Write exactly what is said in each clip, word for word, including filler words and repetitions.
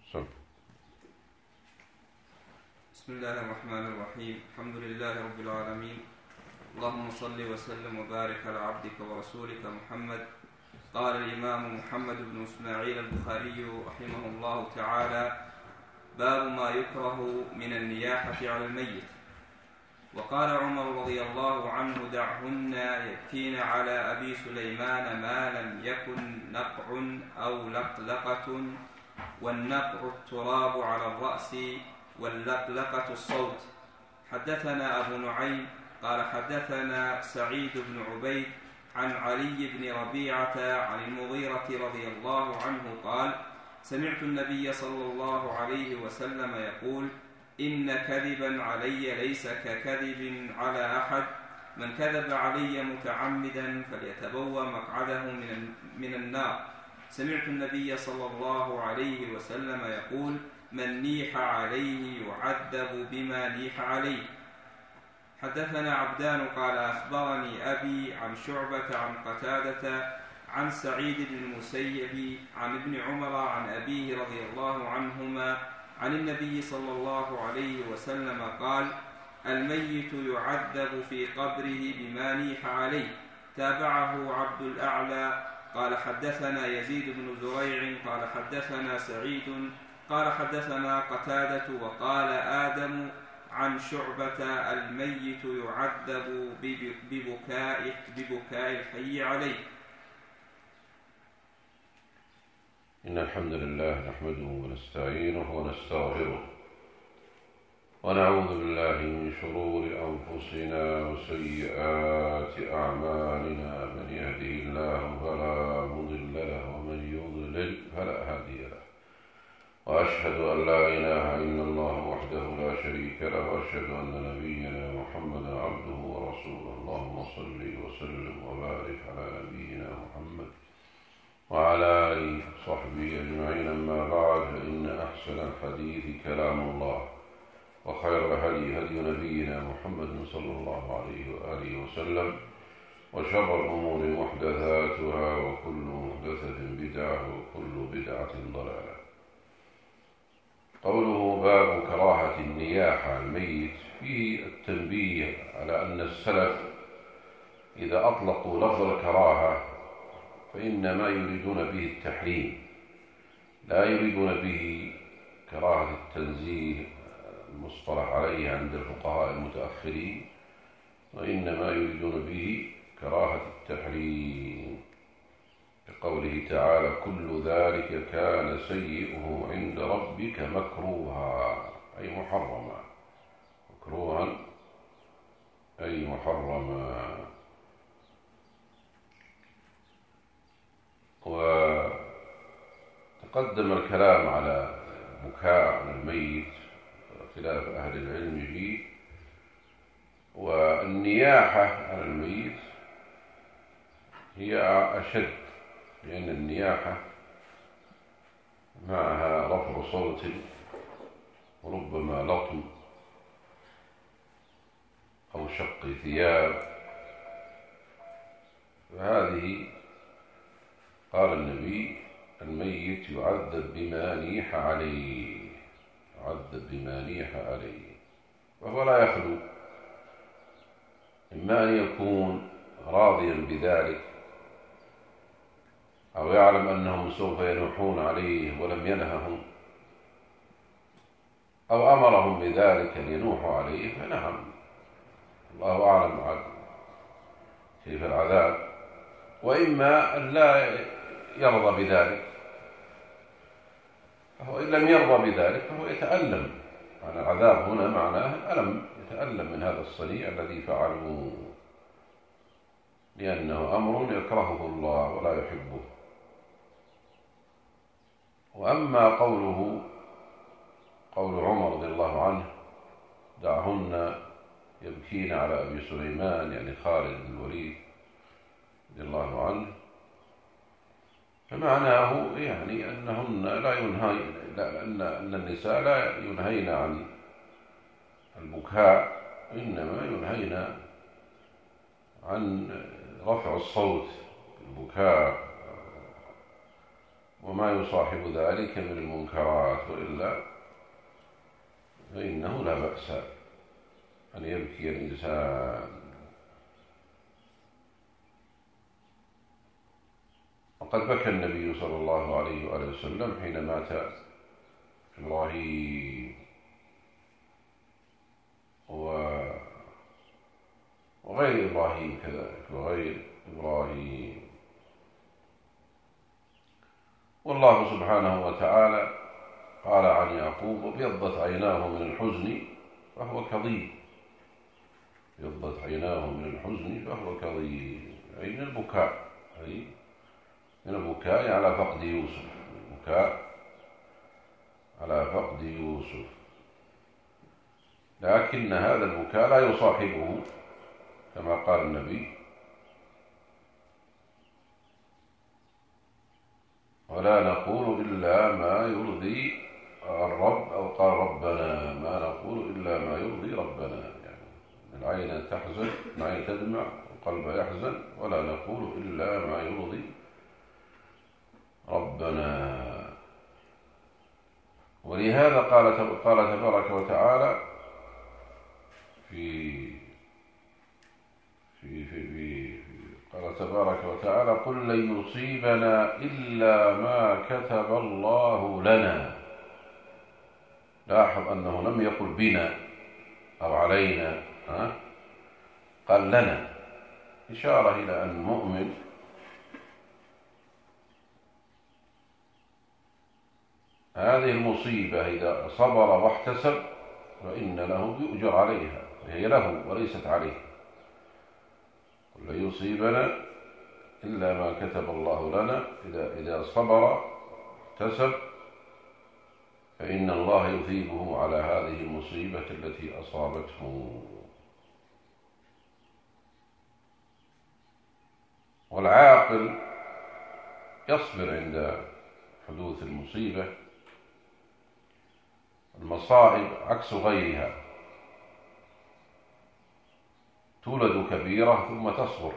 سم. بسم الله الرحمن الرحيم. الحمد لله رب العالمين، اللهم صل وسلم وبارك على عبدك ورسولك محمد. قال الإمام محمد بن إسماعيل البخاري رحمه الله تعالى: باب ما يكره من النياحة على الميت. وقال عمر رضي الله عنه: دعهن يبكين على أبي سليمان ما لم يكن نقع أو لقلقة، والنقع التراب على الرأس واللقلقة الصوت. حدثنا أبو نعيم قال حدثنا سعيد بن عبيد عن علي بن ربيعة عن المغيرة رضي الله عنه قال: سمعت النبي صلى الله عليه وسلم يقول: إن كذبا علي ليس ككذب على أحد، من كذب علي متعمدا فليتبوأ مقعده من النار. سمعت النبي صلى الله عليه وسلم يقول: من نيح عليه يعذب بما نيح عليه. حدثنا عبدان قال أخبرني أبي عن شعبة عن قتادة عن سعيد بن المسيب عن ابن عمر عن أبيه رضي الله عنهما عن النبي صلى الله عليه وسلم قال: الميت يعذب في قبره بما نيح عليه. تابعه عبد الأعلى قال حدثنا يزيد بن زريع قال حدثنا سعيد قال حدثنا قتادة وقال آدم عن شعبة: الميت يعذب ببكاء, ببكاء الحي عليه. إن الحمد لله نحمده ونستعينه ونستغفره ونعوذ بالله من شرور أنفسنا وسيئات أعمالنا، من يهده الله فلا مضل له ومن يضلل فلا هادي له، وأشهد أن لا إله إلا الله وحده لا شريك له، وأشهد أن نبينا محمدا عبده ورسوله. اللهم صل وسلم وبارك على نبينا محمد وعلى آله وصحبه أجمعين. أما بعد، فإن أحسن الحديث كلام الله، وخير الهدي هدي نبينا محمد صلى الله عليه وآله وسلم، وشر الأمور محدثاتها، وكل محدثة بدعة، وكل بدعة ضلالة. قوله باب كراهة النياحة على الميت فيه التنبيه على أن السلف إذا أطلقوا لفظ الكراهة فإنما يريدون به التحريم، لا يريدون به كراهة التنزيه المصطلح عليه عند الفقهاء المتأخرين، وإنما يريدون به كراهة التحريم، كقوله تعالى: كل ذلك كان سيئه عند ربك مكروها، أي محرما. مكروها أي محرما. وتقدم الكلام على بكاء على الميت، خلاف أهل العلم فيه. والنياحة على الميت هي أشد، لأن النياحة معها رفع صوت وربما لطم أو شق ثياب، فهذه قال النبي: الميت يعذب بما نيح عليه، يعذب بما نيح عليه. وهو لا يخلو إما أن يكون راضيا بذلك، أو يعلم أنهم سوف ينوحون عليه ولم ينههم، أو أمرهم بذلك أن ينوحوا عليه، فنعم، الله أعلم كيف العذاب. وإما أن لا يرضى بذلك، فهو إن لم يرضى بذلك فهو يتألم. يعني العذاب هنا معناه الألم، يتألم من هذا الصنيع الذي فعلوه، لأنه أمر يكرهه الله ولا يحبه. وأما قوله قول عمر رضي الله عنه: دعهن يبكين على أبي سليمان، يعني خالد بن الوليد رضي الله عنه، فمعناه يعني أنهن لا ينهين، أن أن النساء لا ينهين عن البكاء، إنما ينهين عن رفع الصوت بالبكاء وما يصاحب ذلك من المنكرات، وإلا فإنه لا بأس أن يبكي الإنسان. وقد بكى النبي صلى الله عليه وآله وسلم حين مات إبراهيم وغير إبراهيم كذلك، وغير إبراهيم. والله سبحانه وتعالى قال عن يعقوب: وابيضت عيناه من الحزن فهو كظيم. ابيضت عيناه من الحزن فهو كظيم، أي من البكاء، أي من البكاء على فقد يوسف، البكاء على فقد يوسف. لكن هذا البكاء لا يصاحبه كما قال النبي: ولا نقول إلا ما يرضي الرب، أو قال ربنا ما نقول إلا ما يرضي ربنا، يعني العين تحزن، العين تدمع، القلب يحزن، ولا نقول إلا ما يرضي ربنا. ولهذا قال قال تبارك وتعالى في في في, في قال تبارك وتعالى: قل لن يصيبنا إلا ما كتب الله لنا. لاحظ أنه لم يقل بنا أو علينا، ها؟ قال لنا، إشارة إلى أن المؤمن هذه المصيبة إذا صبر واحتسب فإن له يؤجر عليها، وهي له وليست عليه. قل لن يصيبنا إلا ما كتب الله لنا، إذا إذا صبر واحتسب فإن الله يثيبه على هذه المصيبة التي أصابته. والعاقل يصبر عند حدوث المصيبة. المصائب عكس غيرها، تولد كبيرة ثم تصغر،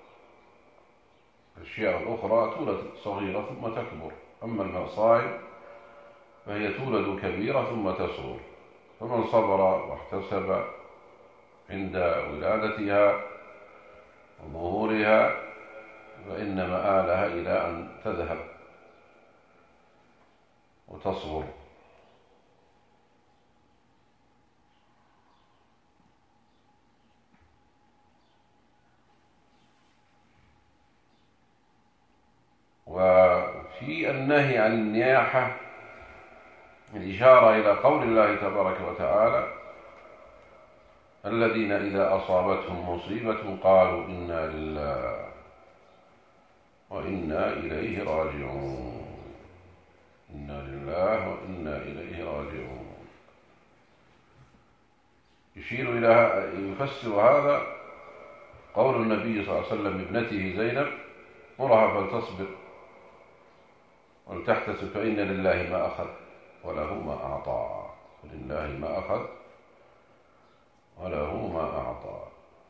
الأشياء الأخرى تولد صغيرة ثم تكبر، أما المصائب فهي تولد كبيرة ثم تصغر. فمن صبر واحتسب عند ولادتها وظهورها فإن مآلها إلى أن تذهب وتصغر. وفي النهي عن النياحة الإشارة إلى قول الله تبارك وتعالى: الذين إذا أصابتهم مصيبة قالوا إنا لله وإنا إليه راجعون. إنا لله وإنا إليه راجعون. يشير إلى يفسر هذا قول النبي صلى الله عليه وسلم لابنته زينب: مرها فلتصبر ولتحتسب فإن لله ما أخذ وله ما أعطى. ولله ما أخذ وله ما أعطى.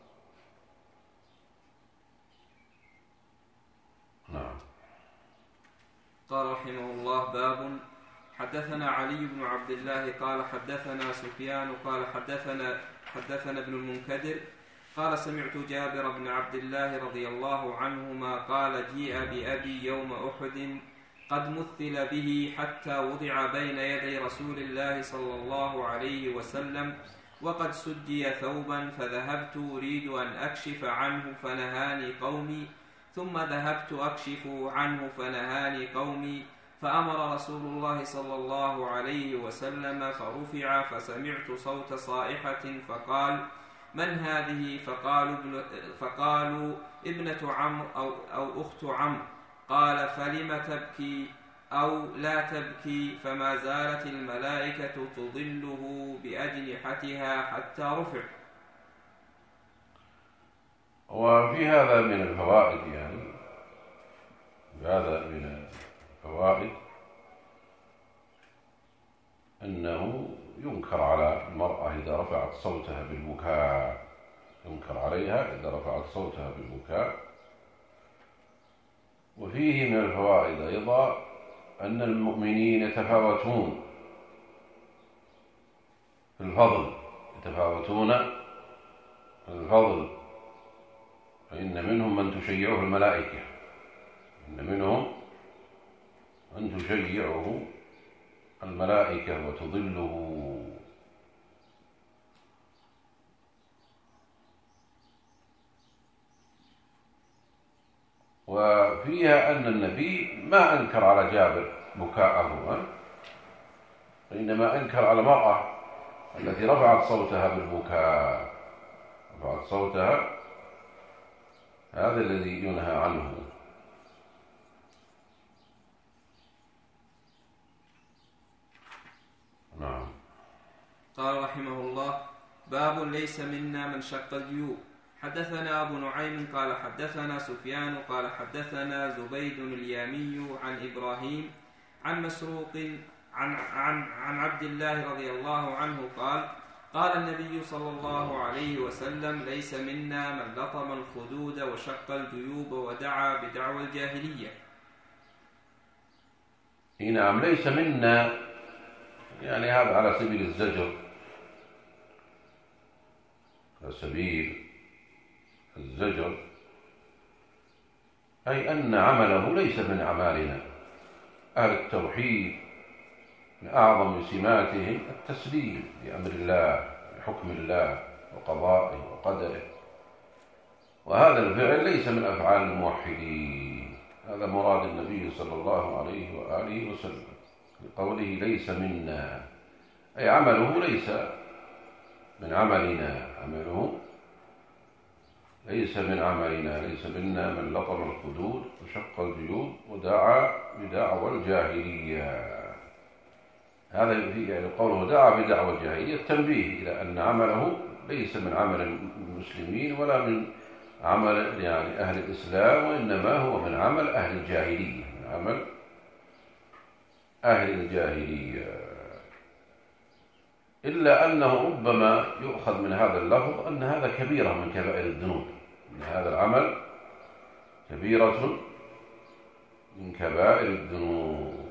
نعم. قال رحمه الله: باب حدثنا علي بن عبد الله قال حدثنا سفيان قال حدثنا حدثنا ابن المنكدر قال سمعت جابر بن عبد الله رضي الله عنهما قال: جيء بأبي يوم أحد قد مثل به حتى وضع بين يدي رسول الله صلى الله عليه وسلم وقد سجي ثوبا، فذهبت أريد أن أكشف عنه فنهاني قومي، ثم ذهبت أكشف عنه فنهاني قومي، فأمر رسول الله صلى الله عليه وسلم فرفع، فسمعت صوت صائحة فقال: من هذه؟ فقالوا, ابن فقالوا ابنة عمرو أو, أو أخت عمرو. قال: فلم تبكي أو لا تبكي؟ فما زالت الملائكة تظله بأجنحتها حتى رفع. وفي هذا من الفوائد، يعني هذا من الفوائد أنه ينكر على المرأة إذا رفعت صوتها بالبكاء، ينكر عليها إذا رفعت صوتها بالبكاء. وفيه من الفوائد أيضا أن المؤمنين يتفاوتون في الفضل، يتفاوتون في الفضل، فإن منهم من تشيعه الملائكة، إن منهم من تشيعه الملائكة وتظله. وفيها أن النبي ما أنكر على جابر بكاءه، وإنما أنكر على المرأة التي رفعت صوتها بالبكاء، رفعت صوتها، هذا الذي ينهى عنه. نعم. قال رحمه الله: باب ليس منا من شق الجيوب. حدثنا أبو نعيم قال حدثنا سفيان قال حدثنا زبيد اليامي عن إبراهيم عن مسروق عن, عن, عن عبد الله رضي الله عنه قال: قال النبي صلى الله عليه وسلم: ليس منا من لطم الخدود وشق الجيوب ودعا بدعوى الجاهلية. نعم، ليس منا، يعني هذا على سبيل الزجر، على سبيل الزجر، أي أن عمله ليس من أعمالنا. أهل التوحيد من أعظم سماتهم التسليم لأمر الله، لحكم الله وقضائه وقدره، وهذا الفعل ليس من أفعال الموحدين. هذا مراد النبي صلى الله عليه وآله وسلم بقوله ليس منا، أي عمله ليس من عملنا، عمله ليس من عملنا. ليس منا من لطم الخدود وشق الجيوب ودعا بدعوى الجاهلية. هذا يعني قوله دعا بدعوى الجاهلية التنبيه إلى أن عمله ليس من عمل المسلمين ولا من عمل يعني أهل الإسلام، وإنما هو من عمل أهل الجاهلية، من عمل أهل الجاهلية. إلا أنه ربما يؤخذ من هذا اللفظ أن هذا كبيرة من كبائر الذنوب، أن هذا العمل كبيرة من كبائر الذنوب.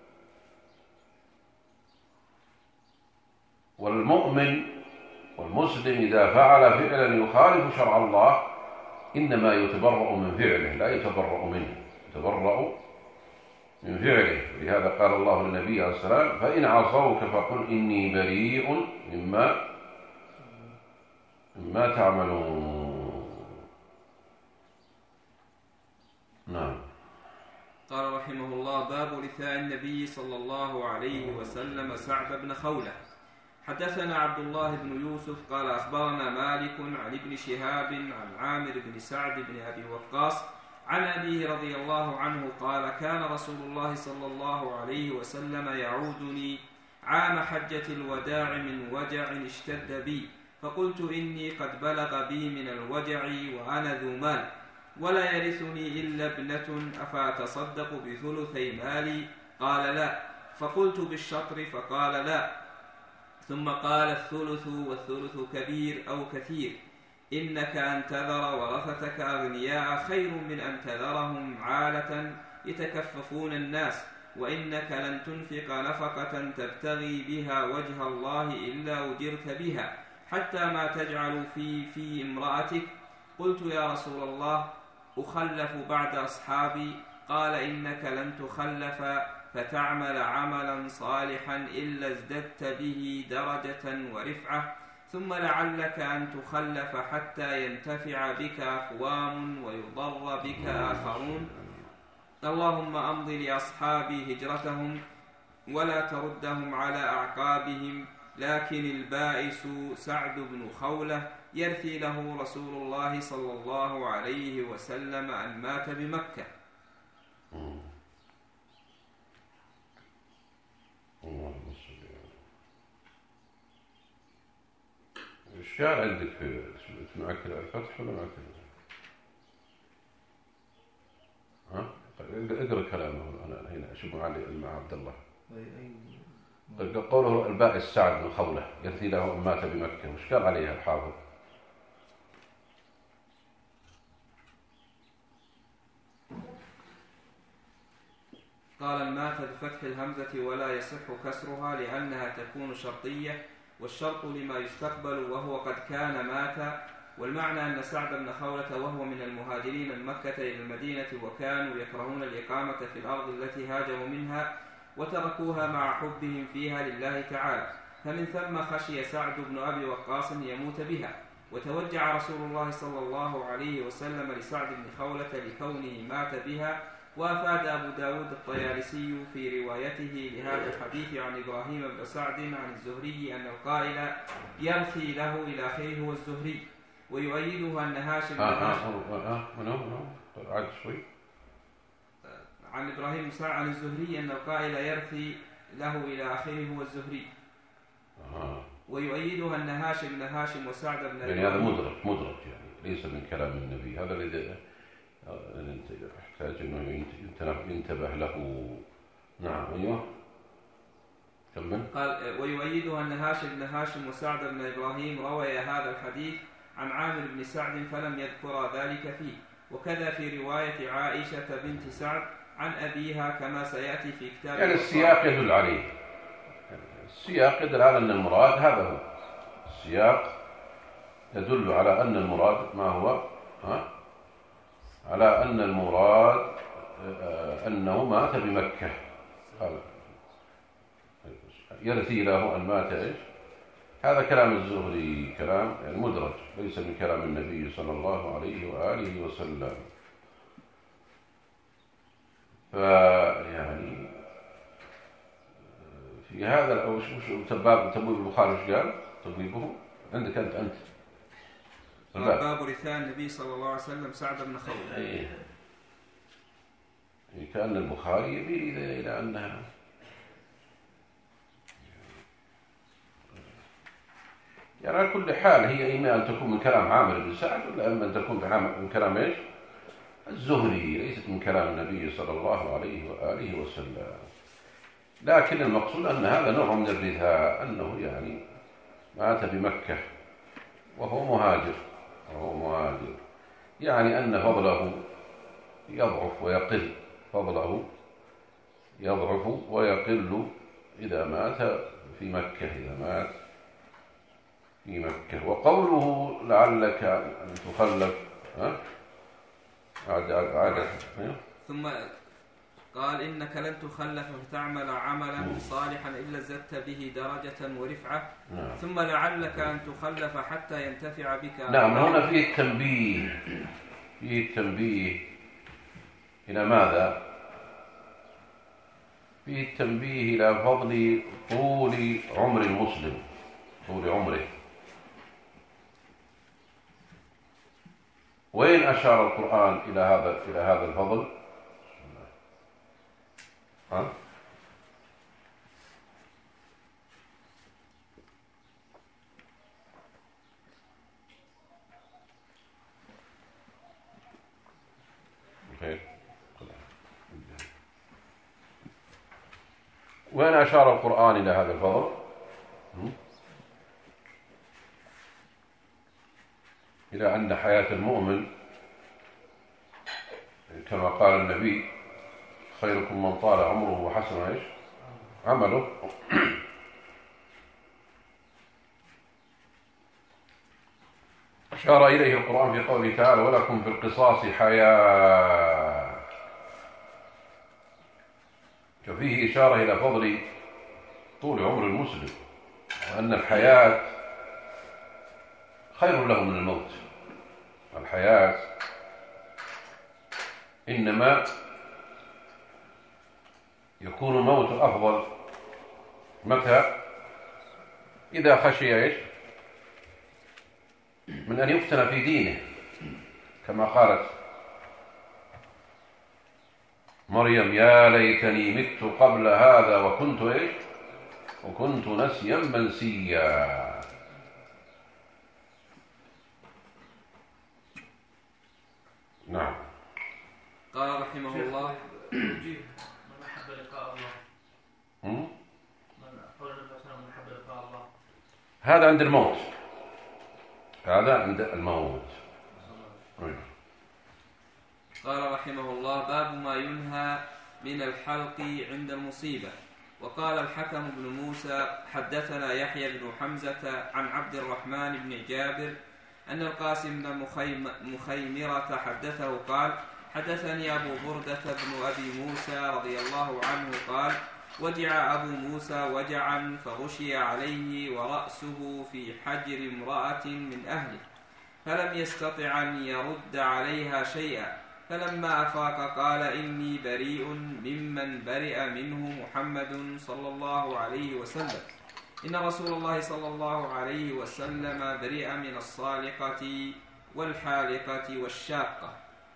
والمؤمن والمسلم إذا فعل فعلا يخالف شرع الله إنما يتبرأ من فعله، لا يتبرأ منه، يتبرأ من فعله. لهذا قال الله للنبي عليه السلام: فإن عصوك فقل إني بريء مما مما تعملون. نعم. قال رحمه الله: باب لثاء النبي صلى الله عليه وسلم سعد بن خولة. حدثنا عبد الله بن يوسف قال أخبرنا مالك عن ابن شهاب عن عامر بن سعد بن أبي وقاص عن أبيه رضي الله عنه قال: كان رسول الله صلى الله عليه وسلم يعودني عام حجة الوداع من وجع اشتد بي، فقلت إني قد بلغ بي من الوجع وأنا ذو مال ولا يرثني إلا ابنة، أفأتصدق بثلثي مالي؟ قال: لا. فقلت: بالشطر؟ فقال: لا. ثم قال: الثلث، والثلث كبير أو كثير. إنك أن تذر ورثتك أغنياء خير من أن تذرهم عالة يتكففون الناس، وإنك لن تنفق نفقة تبتغي بها وجه الله إلا أجرت بها، حتى ما تجعل في في امرأتك. قلت: يا رسول الله، أخلف بعد أصحابي؟ قال: إنك لن تخلف فتعمل عملا صالحا إلا ازددت به درجة ورفعة، ثم لعلك أن تخلف حتى ينتفع بك أقوام ويضر بك آخرون. اللهم أمض لأصحابي هجرتهم ولا تردهم على أعقابهم. لكن البائس سعد بن خولة يرثي له رسول الله صلى الله عليه وسلم أن مات بمكة. الشعر عندك في معك الفتح ولا معك؟ ها؟ اقرأ كلامه أنا هنا أشوف معي مع عبد الله. قوله البائس سعد بن خولة يرثي له أن مات بمكة، وش قال عليها الحافظ؟ قال المات بفتح الهمزة ولا يصح كسرها لأنها تكون شرطية، والشرط لما يستقبل وهو قد كان مات. والمعنى أن سعد بن خولة وهو من المهاجرين من مكة إلى المدينة وكانوا يكرهون الإقامة في الأرض التي هاجروا منها وتركوها مع حبهم فيها لله تعالى، فمن ثم خشي سعد بن أبي وقاص يموت بها، وتوجع رسول الله صلى الله عليه وسلم لسعد بن خولة لكونه مات بها. وأفاد أبو داود الطيالسي في روايته لهذا الحديث عن إبراهيم بن سعد عن الزهري أن القائل يرثي له إلى آخره هو الزهري، ويؤيده أن هاشم آه آه آه آه عاد شوي عن إبراهيم بن سعد عن الزهري أن القائل يرثي له إلى آخره هو الزهري، آه. ويؤيده أن هاشم بن هاشم وسعد بن يعني هذا مدرك مدرك يعني ليس من كلام النبي، هذا الذي يحتاج أنه ينتبه له. نعم أيوه كمل. قال ويؤيده أن هاشم بن هاشم وسعد بن إبراهيم روي هذا الحديث عن عامر بن سعد فلم يذكر ذلك فيه، وكذا في رواية عائشة بنت سعد عن أبيها كما سيأتي في كتاب يعني السياق يدل عليه، السياق يدل على أن المراد هذا هو السياق يدل على أن المراد ما هو ها؟ على أن المراد أنه مات بمكة. قال يرثي له أن مات إيش؟ هذا كلام الزهري كلام يعني مدرج ليس من كلام النبي صلى الله عليه وآله وسلم. فيعني في هذا وش تباب تبويب البخاري وش قال تبويبه عندك أنت أنت باب رثاء النبي صلى الله عليه وسلم سعد بن خولة. إيه كأن البخاري يميل إلى أنها يعني على كل حال هي إما أن تكون من كلام عامر بن سعد ولا إما أن تكون من كلام إيش الزهري، ليست من كلام النبي صلى الله عليه وآله وسلم. لكن المقصود أن هذا نوع من الرثاء، أنه يعني مات بمكة وهو مهاجر وهو مهاجر يعني أن فضله يضعف ويقل، فضله يضعف ويقل إذا مات في مكة إذا مات في مكة. وقوله لعلك أن تخلف ها عاد عاد ثم قال إنك لن تخلف فتعمل عملا صالحا إلا زدت به درجة ورفعة. نعم. ثم لعلك أن تخلف حتى ينتفع بك. نعم هنا فيه التنبيه فيه التنبيه إلى ماذا؟ فيه التنبيه إلى فضل طول عمر المسلم، طول عمره. وين أشار القرآن إلى هذا إلى هذا الفضل؟ ها؟ خير. وين أشار القرآن إلى هذا الفضل؟ إلى أن حياة المؤمن كما قال النبي خيركم من طال عمره وحسن ايش عمله. أشار إليه القرآن في قوله تعالى ولكم في القصاص حياة، ففيه إشارة إلى فضل طول عمر المسلم وأن الحياة خير له من الموت. الحياة إنما يكون الموت أفضل متى؟ إذا خشي إيش؟ من أن يفتن في دينه كما قالت مريم يا ليتني مت قبل هذا وكنت إيش؟ وكنت نسيا منسيا. نعم. قال رحمه الله من أحب لقاء الله هم؟ من أحب لقاء الله هذا عند الموت، هذا عند الموت. قال رحمه الله باب ما ينهى من الحلق عند المصيبة. وقال الحكم بن موسى حدثنا يحيى بن حمزة عن عبد الرحمن بن جابر أن القاسم بن مخيمرة حدثه قال حدثني أبو بردة بن أبي موسى رضي الله عنه قال وجع أبو موسى وجعا فغشي عليه ورأسه في حجر امرأة من أهله فلم يستطع أن يرد عليها شيئا، فلما أفاق قال إني بريء ممن برئ منه محمد صلى الله عليه وسلم، إن رسول الله صلى الله عليه وسلم برئ من الصالقة والحالقة والشاقة.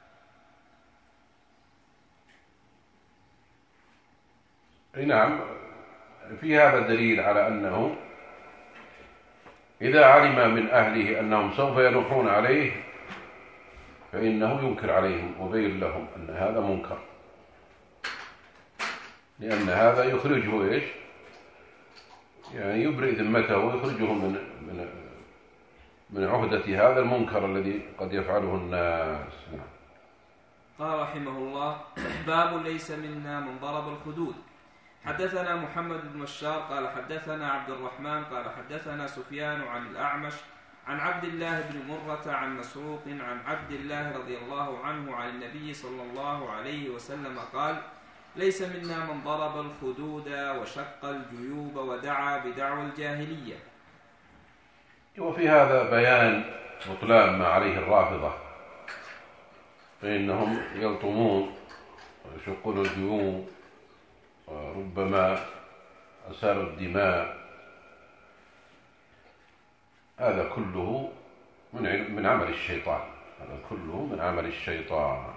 نعم، في هذا الدليل على أنه إذا علم من أهله أنهم سوف ينوحون عليه فإنه ينكر عليهم وبين لهم أن هذا منكر، لأن هذا يخرجه إيش؟ يعني يبرئ ذمته ويخرجه من من من عهدة هذا المنكر الذي قد يفعله الناس. قال رحمه الله باب ليس منا من ضرب الخدود. حدثنا محمد بن بشار قال حدثنا عبد الرحمن قال حدثنا سفيان عن الأعمش عن عبد الله بن مرة عن مسروق عن عبد الله رضي الله عنه عن النبي صلى الله عليه وسلم قال ليس منا من ضرب الخدود وشق الجيوب ودعا بدعوى الجاهلية. وفي هذا بيان بطلان ما عليه الرافضة، فإنهم يلطمون ويشقون الجيوب وربما أسال الدماء، هذا كله من من عمل الشيطان، هذا كله من عمل الشيطان.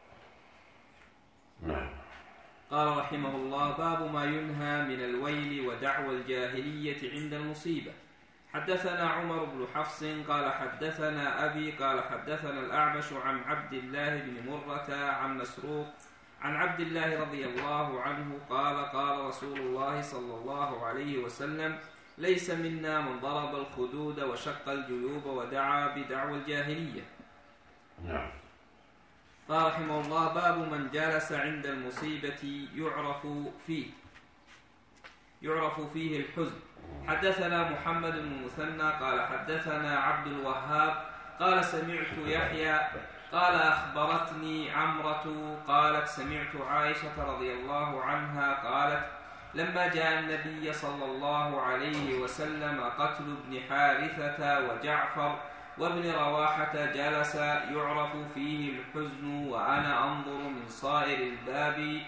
نعم. قال رحمه الله باب ما ينهى من الويل ودعوى الجاهلية عند المصيبة. حدثنا عمر بن حفص قال حدثنا أبي قال حدثنا الأعمش عن عبد الله بن مرة عن مسروق عن عبد الله رضي الله عنه قال قال رسول الله صلى الله عليه وسلم ليس منا من ضرب الخدود وشق الجيوب ودعا بدعوى الجاهلية. نعم. قال رحمه الله باب من جلس عند المصيبة يعرف فيه يعرف فيه الحزن. حدثنا محمد بن المثنى قال حدثنا عبد الوهاب قال سمعت يحيى قال أخبرتني عمرة قالت سمعت عائشة رضي الله عنها قالت لما جاء النبي صلى الله عليه وسلم قتل ابن حارثة وجعفر وابن رواحة جلس يعرف فيه الحزن وأنا أنظر من صائر الباب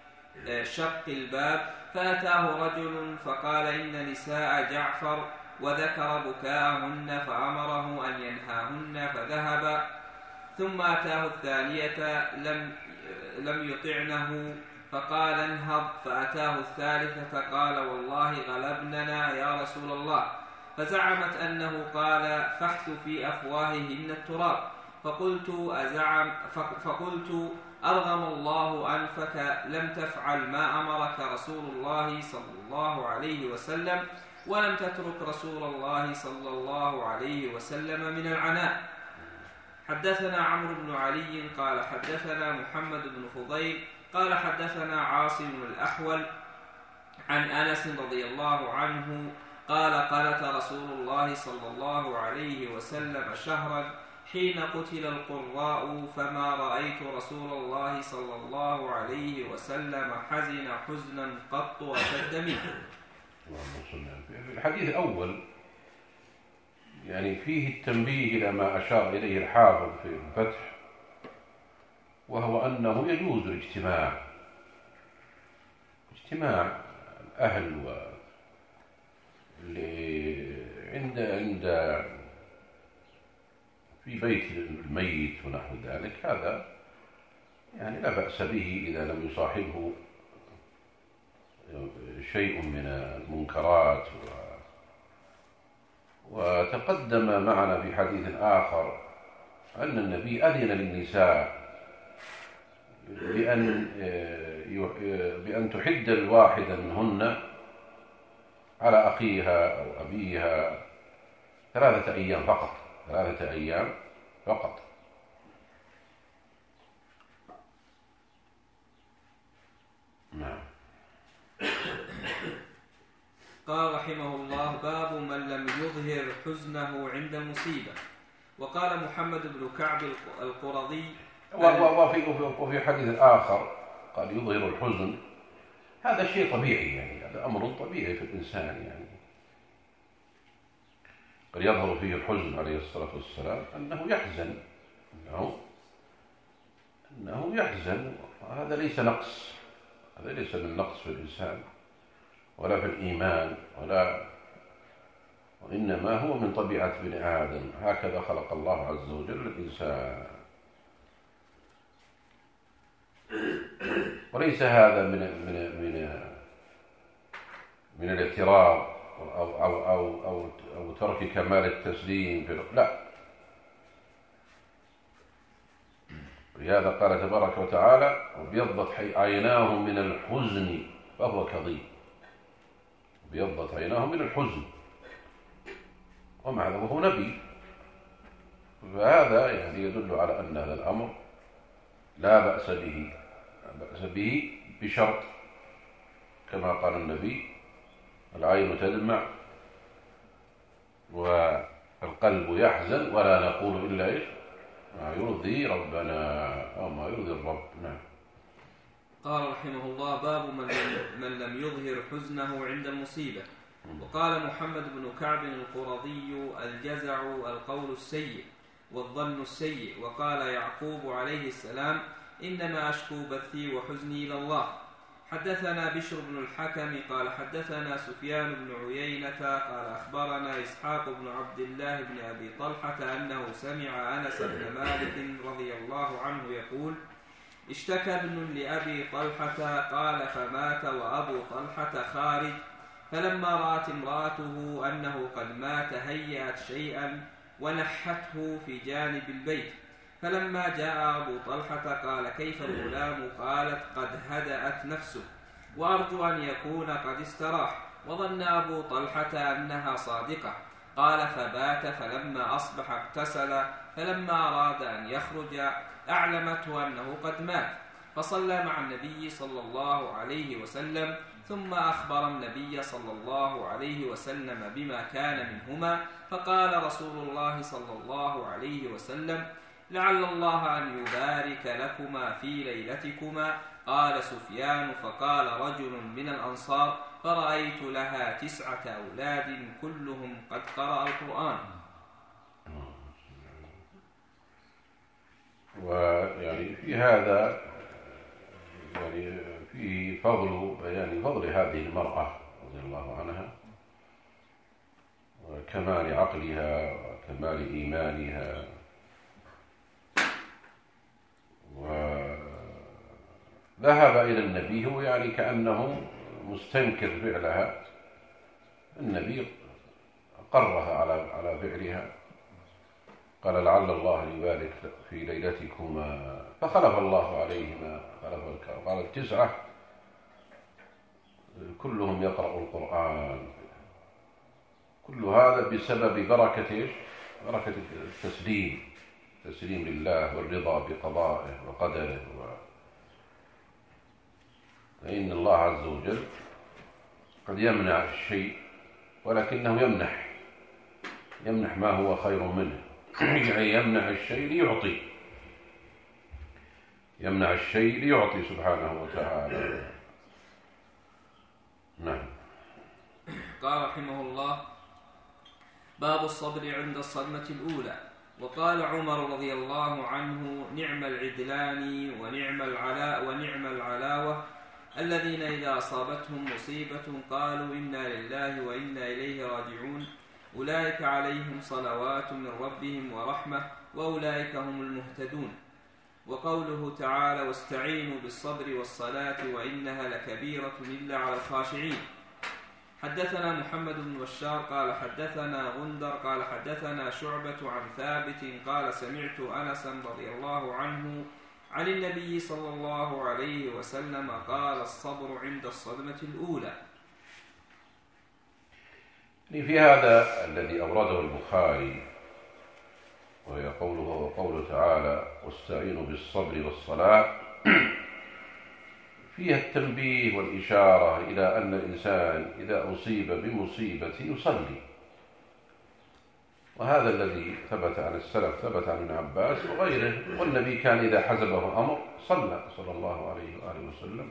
شق الباب، فأتاه رجل فقال إن نساء جعفر وذكر بكاءهن فأمره أن ينهاهن فذهب، ثم أتاه الثانية لم لم يطعنه فقال انهض، فأتاه الثالثة قال والله غلبننا يا رسول الله، فزعمت أنه قال فاحث في أفواههن التراب، فقلت أزعم فقلت أرغم الله أنفك لم تفعل ما أمرك رسول الله صلى الله عليه وسلم ولم تترك رسول الله صلى الله عليه وسلم من العناء. حدثنا عمرو بن علي قال حدثنا محمد بن فضيل قال حدثنا عاصم الأحول عن أنس رضي الله عنه قال قالت رسول الله صلى الله عليه وسلم شهرا حين قتل القراء فما رأيت رسول الله صلى الله عليه وسلم حزن حزنا قط أشد منه. الحديث الأول يعني فيه التنبيه إلى ما أشار إليه الحافظ في الفتح، وهو أنه يجوز الاجتماع اجتماع الأهل و عند عند في بيت الميت ونحو ذلك، هذا يعني لا بأس به إذا لم يصاحبه شيء من المنكرات. وتقدم معنا في حديث آخر أن النبي أذن للنساء بأن بأن تحد الواحدة منهن على أخيها أو أبيها ثلاثة أيام فقط ثلاثة أيام فقط. قال رحمه الله: باب من لم يظهر حزنه عند المصيبة. وقال محمد بن كعب القرظي وفي, وفي حديث آخر قال يظهر الحزن، هذا شيء طبيعي، يعني هذا أمر طبيعي في الإنسان، يعني قد يظهر فيه الحزن عليه الصلاة والسلام أنه يحزن أنه, أنه يحزن، هذا ليس نقص، هذا ليس من نقص في الإنسان ولا في الإيمان، ولا وإنما هو من طبيعة ابن آدم، هكذا خلق الله عز وجل الإنسان. وليس هذا من من من من الاعتراض أو أو أو أو, أو ترك كمال التسليم، لا. لهذا قال تبارك وتعالى: وابيضت عيناه من الحزن فهو كظيم. ابيضت عيناه من الحزن، ومع ذلك وهو نبي، فهذا يعني يدل على أن هذا الأمر لا بأس به، لا بأس به بشرط كما قال النبي: العين تدمع والقلب يحزن ولا نقول إلا إيش؟ ما يرضي ربنا أو ما يرضي الرب. نعم. قال رحمه الله: باب من, من لم يظهر حزنه عند المصيبة. وقال محمد بن كعب القرظي: الجزع القول السيء والظن السيء. وقال يعقوب عليه السلام: إنما أشكو بثي وحزني إلى الله. حدثنا بشر بن الحكم قال حدثنا سفيان بن عيينة قال أخبرنا إسحاق بن عبد الله بن أبي طلحة أنه سمع أنس بن مالك رضي الله عنه يقول: اشتكى ابن لأبي طلحة قال فمات وأبو طلحة خارج، فلما رأت امرأته أنه قد مات هيأت شيئا ونحته في جانب البيت، فلما جاء أبو طلحة قال: كيف الغلام؟ قالت: قد هدأت نفسه وأرجو أن يكون قد استراح. وظن أبو طلحة أنها صادقة. قال: فبات، فلما أصبح اغتسل، فلما أراد أن يخرج أعلمته أنه قد مات، فصلى مع النبي صلى الله عليه وسلم، ثم أخبر النبي صلى الله عليه وسلم بما كان منهما، فقال رسول الله صلى الله عليه وسلم: لعل الله أن يبارك لكما في ليلتكما. قال سفيان: فقال رجل من الأنصار: فرأيت لها تسعة أولاد كلهم قد قرأ القرآن. ويعني في هذا يعني فيه فضل بيان فضل هذه المرأة رضي الله عنها وكمال عقلها وكمال إيمانها، وذهب إلى النبي هو يعني كأنه مستنكر فعلها، النبي قرها على على فعلها، قال: لعل الله يبارك في ليلتكما، فخلف الله عليهما، قال التسعة كلهم يقرأ القرآن. كل هذا بسبب بركة إيش؟ بركة التسليم، التسليم لله والرضا بقضائه وقدره. فإن الله عز وجل قد يمنع الشيء ولكنه يمنح يمنح ما هو خير منه، يعني يمنع الشيء ليعطي يمنع الشيء ليعطي سبحانه وتعالى. نعم. قال رحمه الله: باب الصبر عند الصدمة الأولى. وقال عمر رضي الله عنه: نعم العدلان ونعم العلاء ونعم العلاوة الذين إذا أصابتهم مصيبة قالوا إنا لله وإنا إليه راجعون، أولئك عليهم صلوات من ربهم ورحمة وأولئك هم المهتدون. وقوله تعالى: واستعينوا بالصبر والصلاة وإنها لكبيرة إلا على الخاشعين. حدثنا محمد بن بشار قال حدثنا غندر قال حدثنا شعبة عن ثابت قال سمعت أنسا رضي الله عنه عن النبي صلى الله عليه وسلم قال: الصبر عند الصدمة الأولى. في هذا الذي أورده البخاري وهي قوله وقوله تعالى: واستعينوا بالصبر والصلاة، فيها التنبيه والإشارة إلى أن الإنسان إذا أصيب بمصيبة يصلي، وهذا الذي ثبت عن السلف، ثبت عن ابن عباس وغيره، والنبي كان إذا حزبه أمر صلى صلى الله عليه وآله وسلم.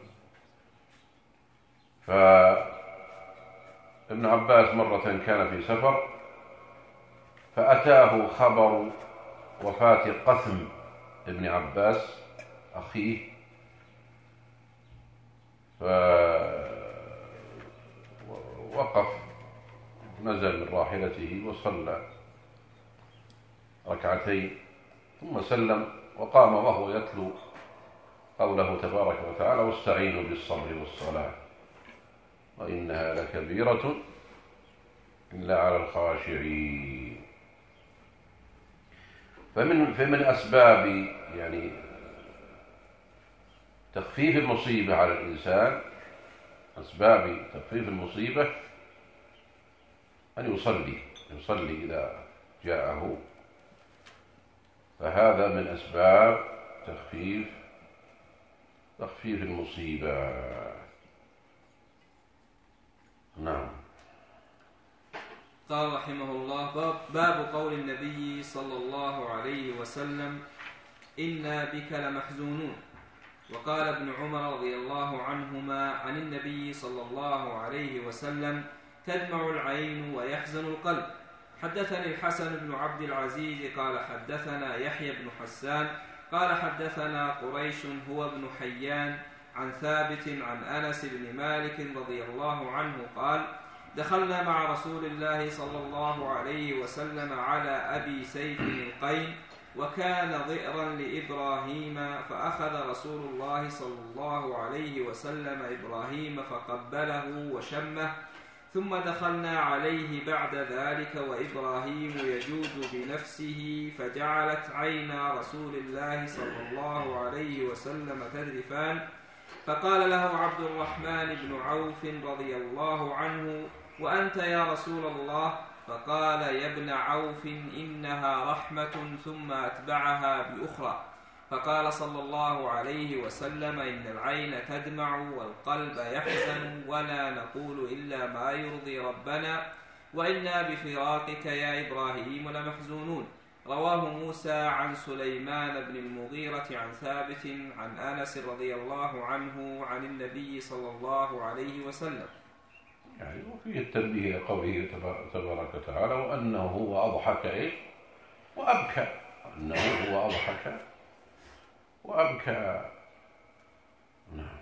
فابن عباس مرة كان في سفر فأتاه خبر وفاة قثم ابن عباس أخيه، فوقف نزل من راحلته وصلى ركعتين ثم سلم وقام وهو يتلو قوله تبارك وتعالى واستعينوا بالصبر والصلاة وإنها لكبيرة إلا على الخاشعين. فمن فمن أسباب يعني تخفيف المصيبة على الإنسان، أسباب تخفيف المصيبة أن يصلي يصلي إذا جاءه، فهذا من أسباب تخفيف تخفيف المصيبة. نعم. قال رحمه الله: باب, باب قول النبي صلى الله عليه وسلم: إنا بك لمحزونون. وقال ابن عمر رضي الله عنهما عن النبي صلى الله عليه وسلم: تدمع العين ويحزن القلب. حدثني الحسن بن عبد العزيز قال حدثنا يحيى بن حسان قال حدثنا قريش هو ابن حيان عن ثابت عن أنس بن مالك رضي الله عنه قال: دخلنا مع رسول الله صلى الله عليه وسلم على أبي سيف القين وكان ضئرا لإبراهيم، فأخذ رسول الله صلى الله عليه وسلم إبراهيم فقبله وشمه، ثم دخلنا عليه بعد ذلك وإبراهيم يجود بنفسه، فجعلت عينا رسول الله صلى الله عليه وسلم تذرفان، فقال له عبد الرحمن بن عوف رضي الله عنه: وأنت يا رسول الله؟ فقال: يا ابن عوف إنها رحمة، ثم أتبعها بأخرى. فقال صلى الله عليه وسلم: إن العين تدمع والقلب يحزن، ولا نقول إلا ما يرضي ربنا، وإنا بفراقك يا إبراهيم لمحزونون. رواه موسى عن سليمان بن المغيرة عن ثابت عن أنس رضي الله عنه عن النبي صلى الله عليه وسلم. يعني وفيه التنبيه لقوله تبارك وتعالى: وأنه هو أضحك إيه وأبكى، أنه هو أضحك وأبكى. نعم.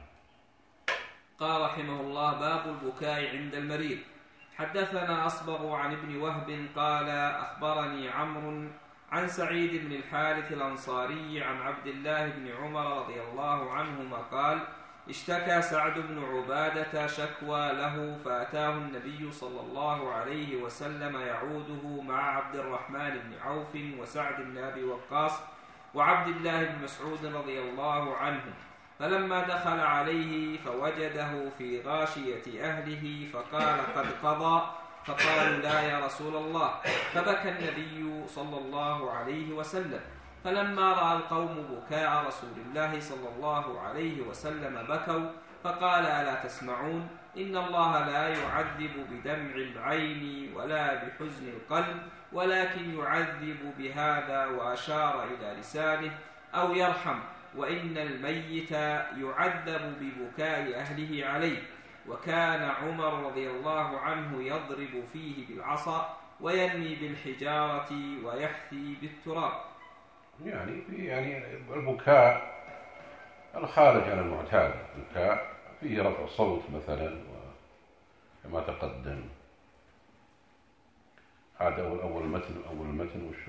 قال رحمه الله: باب البكاء عند المريض. حدثنا أصبغ عن ابن وهب قال أخبرني عمرو عن سعيد بن الحارث الأنصاري عن عبد الله بن عمر رضي الله عنهما قال: اشتكى سعد بن عبادة شكوى له، فأتاه النبي صلى الله عليه وسلم يعوده مع عبد الرحمن بن عوف وسعد بن أبي وقاص وعبد الله بن مسعود رضي الله عنه، فلما دخل عليه فوجده في غاشية أهله فقال: قد قضى؟ فقالوا: لا يا رسول الله. فبكى النبي صلى الله عليه وسلم، فلما رأى القوم بكاء رسول الله صلى الله عليه وسلم بكوا، فقال: ألا تسمعون؟ إن الله لا يعذب بدمع العين ولا بحزن القلب، ولكن يعذب بهذا، وأشار إلى لسانه، أو يرحم، وإن الميت يعذب ببكاء أهله عليه. وكان عمر رضي الله عنه يضرب فيه بالعصا وينمي بالحجارة ويحثي بالتراب. يعني في يعني البكاء الخارج عن المعتاد، البكاء فيه رفع صوت مثلا كما تقدم. عاد أول أول المتن أول المتن وشو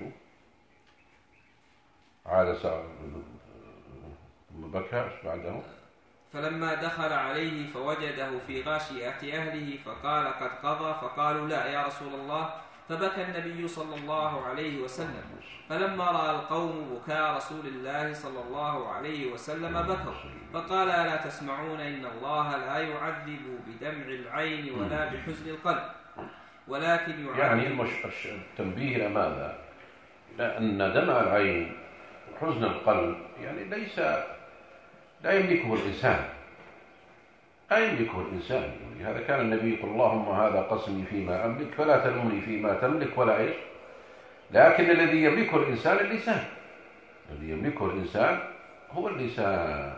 عاد سعد ثم بكى ايش بعده؟ فلما دخل عليه فوجده في غاشية أهله فقال: قد قضى؟ فقالوا: لا يا رسول الله. فبكى النبي صلى الله عليه وسلم، فلما رأى القوم بكاء رسول الله صلى الله عليه وسلم بكوا، فقال: ألا تسمعون؟ إن الله لا يعذب بدمع العين ولا بحزن القلب، ولكن يعذب. يعني المش... التنبيه إلى ماذا؟ لأن دمع العين وحزن القلب يعني ليس لا يملكه الإنسان، لا يملكه الإنسان. هذا كان النبي يقول اللهم هذا قسمي فيما أملك فلا تلومني فيما تملك ولا إيش. لكن الذي يملكه الإنسان اللسان، الذي يملكه الإنسان هو اللسان،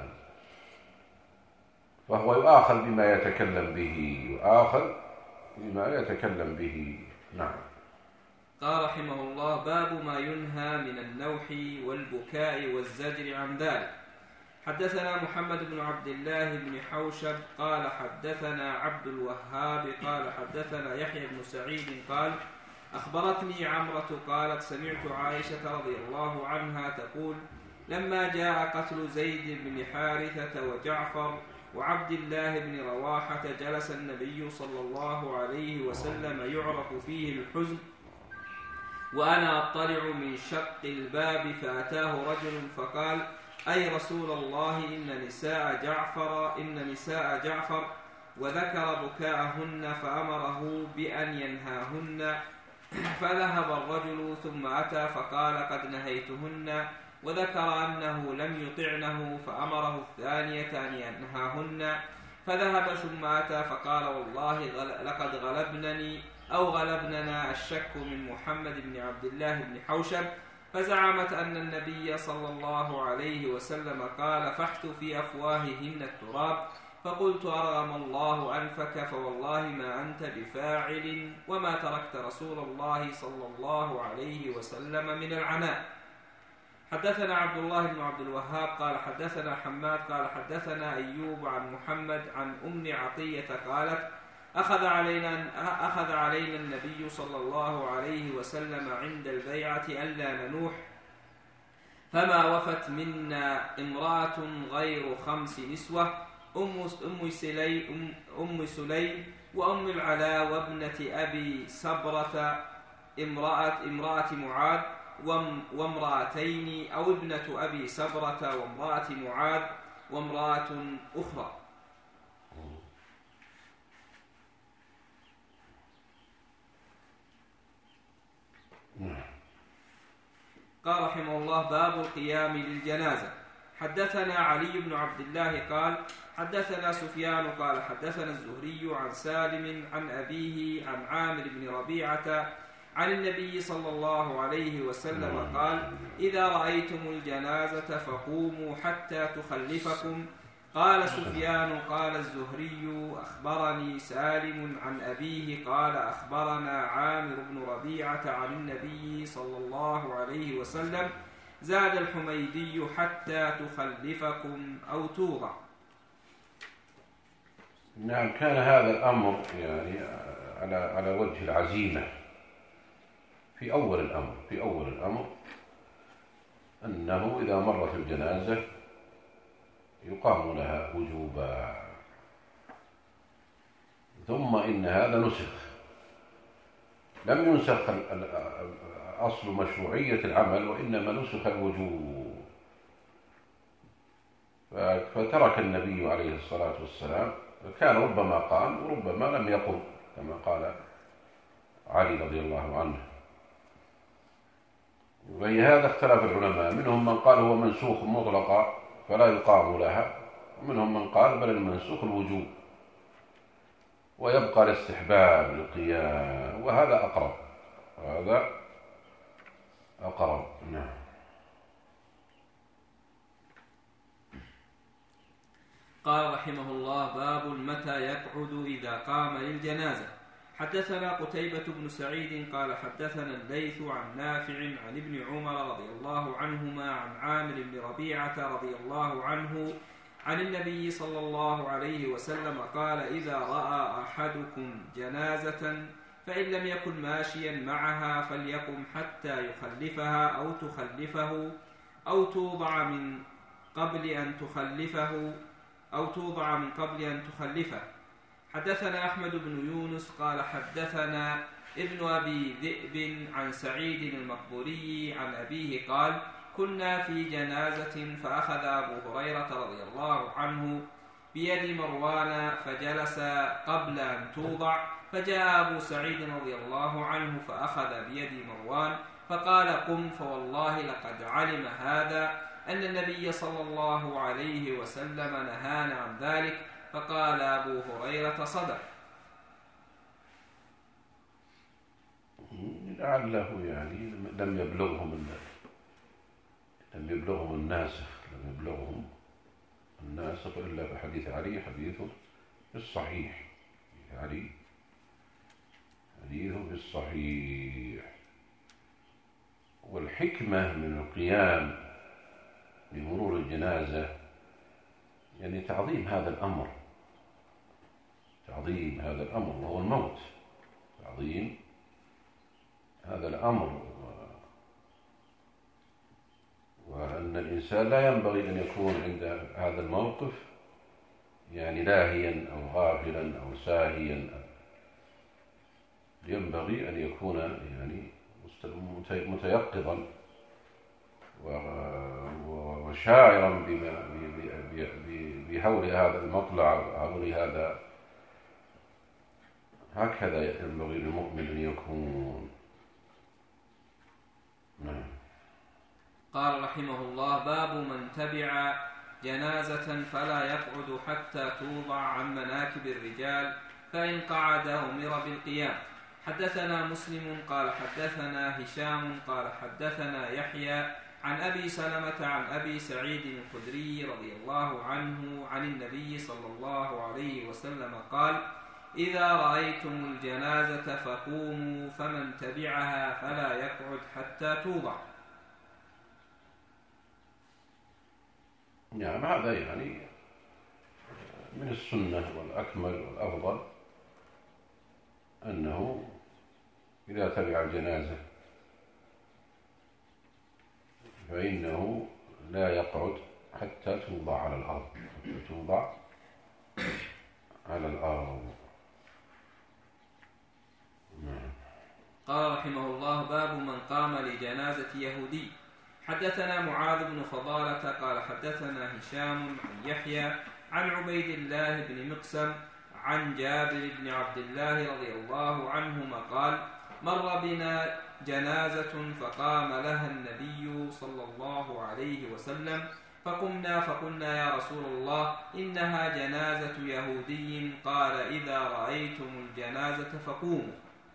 فهو يؤاخذ بما يتكلم به، يؤاخذ بما يتكلم به. نعم. قال رحمه الله: باب ما ينهى من النوح والبكاء والزجر عن ذلك. حدثنا محمد بن عبد الله بن حوشب قال حدثنا عبد الوهاب قال حدثنا يحيى بن سعيد قال أخبرتني عمرة قالت سمعت عائشة رضي الله عنها تقول: لما جاء قتل زيد بن حارثة وجعفر وعبد الله بن رواحة جلس النبي صلى الله عليه وسلم يعرف فيه الحزن وأنا أطلع من شق الباب، فأتاه رجل فقال: أي رسول الله إن نساء جعفر إن نساء جعفر وذكر بكاءهن فأمره بأن ينهاهن. فذهب الرجل ثم أتى فقال: قد نهيتهن، وذكر أنه لم يطعنه فأمره الثانية أن ينهاهن. فذهب ثم أتى فقال: والله لقد غلبنني أو غلبننا الشك من محمد بن عبد الله بن حوشب. فزعمت أن النبي صلى الله عليه وسلم قال: فحت في أفواههن التراب. فقلت: أرغم الله أنفك، فوالله ما أنت بفاعل وما تركت رسول الله صلى الله عليه وسلم من العناء. حدثنا عبد الله بن عبد الوهاب قال حدثنا حماد قال حدثنا أيوب عن محمد عن أم عطية قالت: أخذ علينا, أخذ علينا النبي صلى الله عليه وسلم عند البيعة ألا ننوح، فما وفت منا امرأة غير خمس نسوة: أم, أم, سليم أم سليم وأم العلاء وابنة أبي سبرة امرأة, امرأة معاذ وامرأتين، أو ابنة أبي سبرة وامرأة معاذ وامرأة أخرى. قال رحمه الله: باب القيام للجنازة. حدثنا علي بن عبد الله قال حدثنا سفيان قال حدثنا الزهري عن سالم عن أبيه عن عامر بن ربيعة عن النبي صلى الله عليه وسلم قال: إذا رأيتم الجنازة فقوموا حتى تخلفكم. قال سفيان قال الزهري: أخبرني سالم عن أبيه قال أخبرنا عامر بن ربيعة عن النبي صلى الله عليه وسلم. زاد الحميدي: حتى تخلفكم أو توضع. نعم. كان هذا الأمر يعني على على وجه العزيمة في أول الأمر في أول الأمر أنه إذا مرت الجنازة يقام لها وجوبا، ثم إن هذا نسخ، لم ينسخ أصل مشروعية العمل وإنما نسخ الوجوب. فترك النبي عليه الصلاة والسلام، كان ربما قام وربما لم يقم كما قال علي رضي الله عنه. وفي هذا اختلف العلماء، منهم من قال هو منسوخ مطلقا فلا يقام لها، ومنهم من قال بل المنسوخ الوجوب ويبقى الاستحباب للقيام، وهذا أقرب وهذا أقرب. نعم. قال رحمه الله: باب متى يقعد إذا قام للجنازة. حدثنا قتيبة بن سعيد قال حدثنا الليث عن نافع عن ابن عمر رضي الله عنهما عن عامر بن ربيعة رضي الله عنه عن النبي صلى الله عليه وسلم قال: إذا رأى أحدكم جنازة فإن لم يكن ماشيا معها فليقم حتى يخلفها أو تخلفه أو توضع من قبل أن تخلفه أو توضع من قبل أن تخلفه. حدثنا أحمد بن يونس قال حدثنا ابن أبي ذئب عن سعيد المقبوري عن أبيه قال: كنا في جنازة فأخذ أبو هريرة رضي الله عنه بيد مروان فجلس قبل أن توضع، فجاء أبو سعيد رضي الله عنه فأخذ بيد مروان فقال: قم، فوالله لقد علم هذا أن النبي صلى الله عليه وسلم نهانا عن ذلك، فقال أبو هريرة صدق. لعله يعني لم يبلغهم لم يبلغهم الناسخ لم يبلغهم الناسخ إلا بحديث علي حديثه الصحيح. علي حديثه الصحيح. والحكمة من القيام بمرور الجنازة يعني تعظيم هذا الأمر، تعظيم هذا الأمر وهو الموت، تعظيم هذا الأمر، وأن الإنسان لا ينبغي أن يكون عند هذا الموقف يعني لاهيا أو غافلا أو ساهيا، ينبغي أن يكون يعني متيقظا وشاعرا بهول هذا المطلع وهول هذا. هكذا ينبغي للمؤمن أن يكون. نعم. قال رحمه الله: باب من تبع جنازة فلا يقعد حتى توضع عن مناكب الرجال، فإن قعد أمر بالقيام. حدثنا مسلم قال حدثنا هشام قال حدثنا يحيى عن أبي سلمة عن أبي سعيد الخدري رضي الله عنه عن النبي صلى الله عليه وسلم قال: إذا رأيتم الجنازة فقوموا، فمن تبعها فلا يقعد حتى توضع. نعم، هذا يعني من السنة والأكمل والأفضل أنه إذا تبع الجنازة فإنه لا يقعد حتى توضع على الأرض، حتى توضع على الأرض. نعم. قال رحمه الله: باب من قام لجنازة يهودي. حدثنا معاذ بن فضالة قال حدثنا هشام عن يحيى عن عبيد الله بن مقسم عن جابر بن عبد الله رضي الله عنهما قال: مر بنا جنازة فقام لها النبي صلى الله عليه وسلم، فقمنا فقلنا: يا رسول الله، إنها جنازة يهودي. قال: إذا رأيتم الجنازة فقوموا.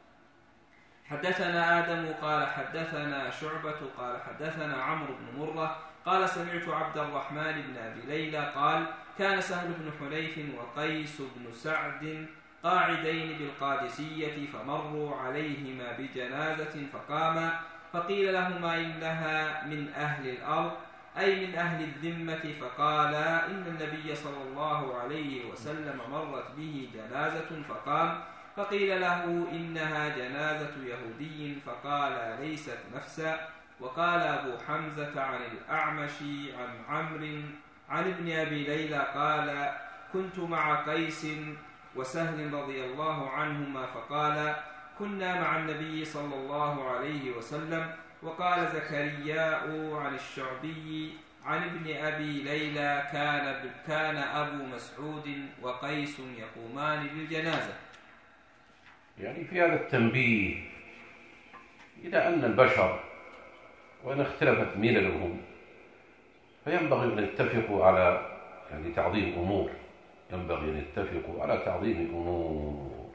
حدثنا آدم قال حدثنا شعبة قال حدثنا عمرو بن مرة قال: سمعت عبد الرحمن بن أبي ليلى قال: كان سهل بن حنيف وقيس بن سعد قاعدين بالقادسية، فمروا عليهما بجنازة فقاما، فقيل لهما: إنها من أهل الأرض، أي من أهل الذمة. فقالا: إن النبي صلى الله عليه وسلم مرت به جنازة فقام. فقيل له: إنها جنازة يهودي. فقال: ليست نفسا. وقال أبو حمزة عن الأعمش عن عمرو عن ابن أبي ليلى قال: كنت مع قيس وسهل رضي الله عنهما، فقال: كنا مع النبي صلى الله عليه وسلم. وقال زكرياء عن الشعبي عن ابن أبي ليلى: كان, كان أبو مسعود وقيس يقومان بالجنازة. يعني في هذا التنبيه إلى أن البشر وإن اختلفت مللهم فينبغي أن يتفقوا على يعني تعظيم أمور، ينبغي أن يتفقوا على تعظيم أمور.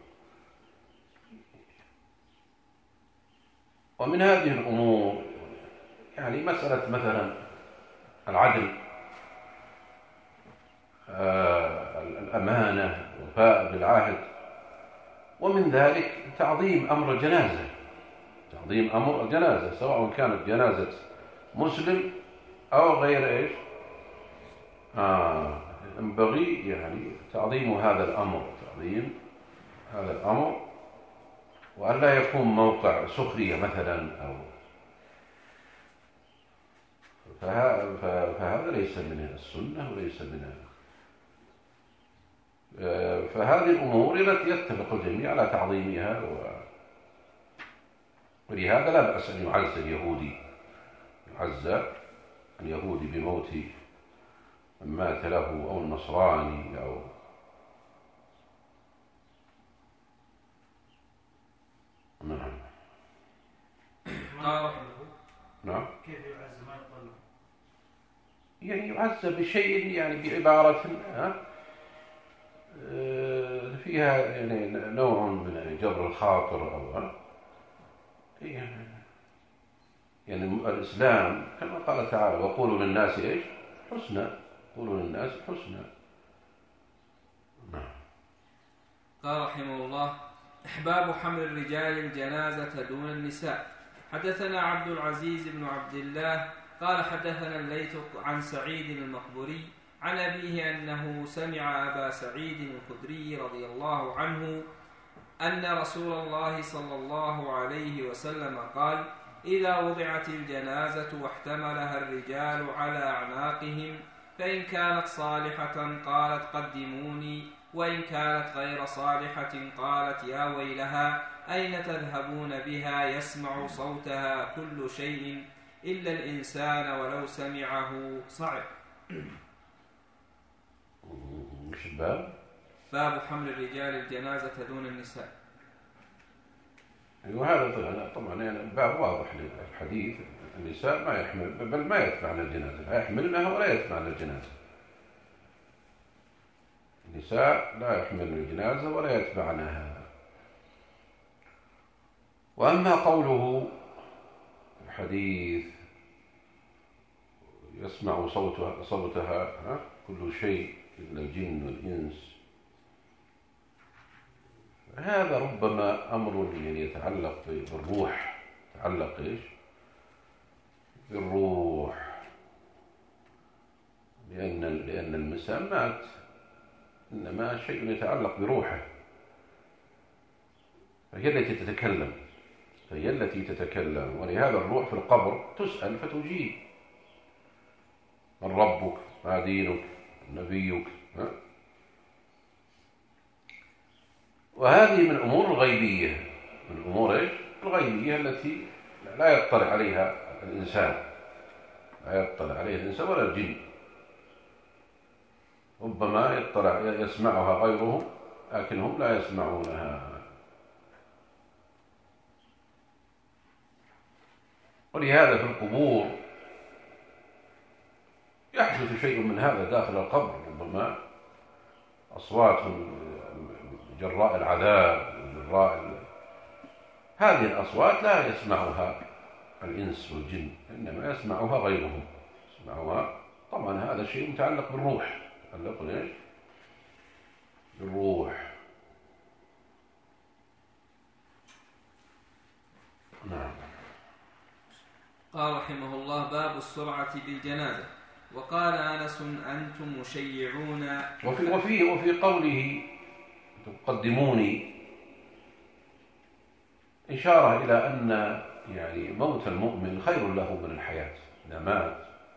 ومن هذه الأمور يعني مسألة مثلا العدل، آه الأمانة، الوفاء بالعهد، ومن ذلك تعظيم أمر الجنازة، تعظيم أمر الجنازة سواء كانت جنازة مسلم أو غير إيش آه ينبغي يعني تعظيم هذا الأمر، تعظيم هذا الأمر، وأن لا يكون موقع سخرية مثلا أو فهذا ليس من السنة وليس من فهذه الأمور التي يتفق الجميع على تعظيمها، ولهذا لا بأس أن يعز اليهودي، يعز اليهودي بموت من مات له أو النصراني أو نعم. نعم. كيف يعز ما يقول؟ يعني يعز بشيء يعني بعبارة ها فيها يعني نوع من جبر الخاطر أو يعني الإسلام كما قال تعالى وقولوا للناس إيش حسنا، قولوا للناس حسنا. قال رحمه الله: إحباب حمل الرجال الجنازة دون النساء. حدثنا عبد العزيز بن عبد الله قال حدثنا الليث عن سعيد المقبري عن أبيه أنه سمع أبا سعيد الخدري رضي الله عنه أن رسول الله صلى الله عليه وسلم قال: إذا وضعت الجنازة واحتملها الرجال على أعناقهم فإن كانت صالحة قالت قدموني، وإن كانت غير صالحة قالت يا ويلها أين تذهبون بها يسمع صوتها كل شيء إلا الإنسان ولو سمعه صعق. مش باب باب حمل الرجال الجنازة دون النساء. وهذا طبعا يعني باب واضح للحديث، النساء ما يحمل بل ما يتبعن الجنازة، لا يحملنها ولا يتبعن الجنازة. النساء لا يحملن الجنازة ولا يتبعنها. وأما قوله الحديث يسمع صوتها, صوتها كل شيء إلا الجن والإنس، هذا ربما أمر يعني يتعلق بالروح، يتعلق إيش؟ بالروح، لأن لأن المسامات إنما شيء يتعلق بروحه، فهي التي تتكلم فهي التي تتكلم ولهذا الروح في القبر تسأل فتجيب: من ربك؟ ما دينك؟ نبيك؟ ها؟ وهذه من الأمور الغيبية، من الأمور إيش؟ الغيبية التي لا يطلع عليها الإنسان، لا يطلع عليها الإنسان ولا الجن، ربما يطلع يسمعها غيرهم لكنهم لا يسمعونها. ولهذا في القبور يحدث شيء من هذا داخل القبر، ربما أصوات جراء العذاب، جراء هذه الأصوات لا يسمعها الإنس والجن، إنما يسمعها غيرهم، يسمعها. طبعا هذا الشيء متعلق بالروح، متعلق ليش؟ بالروح. نعم. قال رحمه الله: باب السرعة بالجنازة. وقال أنس: أنتم مشيعون. وفي وفي وفي قوله تقدموني إشارة إلى أن يعني موت المؤمن خير له من الحياة، إذا مات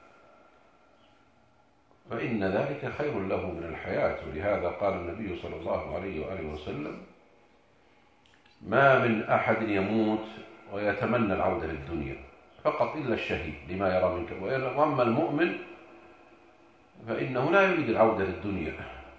فإن ذلك خير له من الحياة. ولهذا قال النبي صلى الله عليه وآله وسلم: ما من أحد يموت ويتمنى العودة للدنيا فقط إلا الشهيد لما يرى منك، وأما المؤمن فإنه لا يريد العودة للدنيا.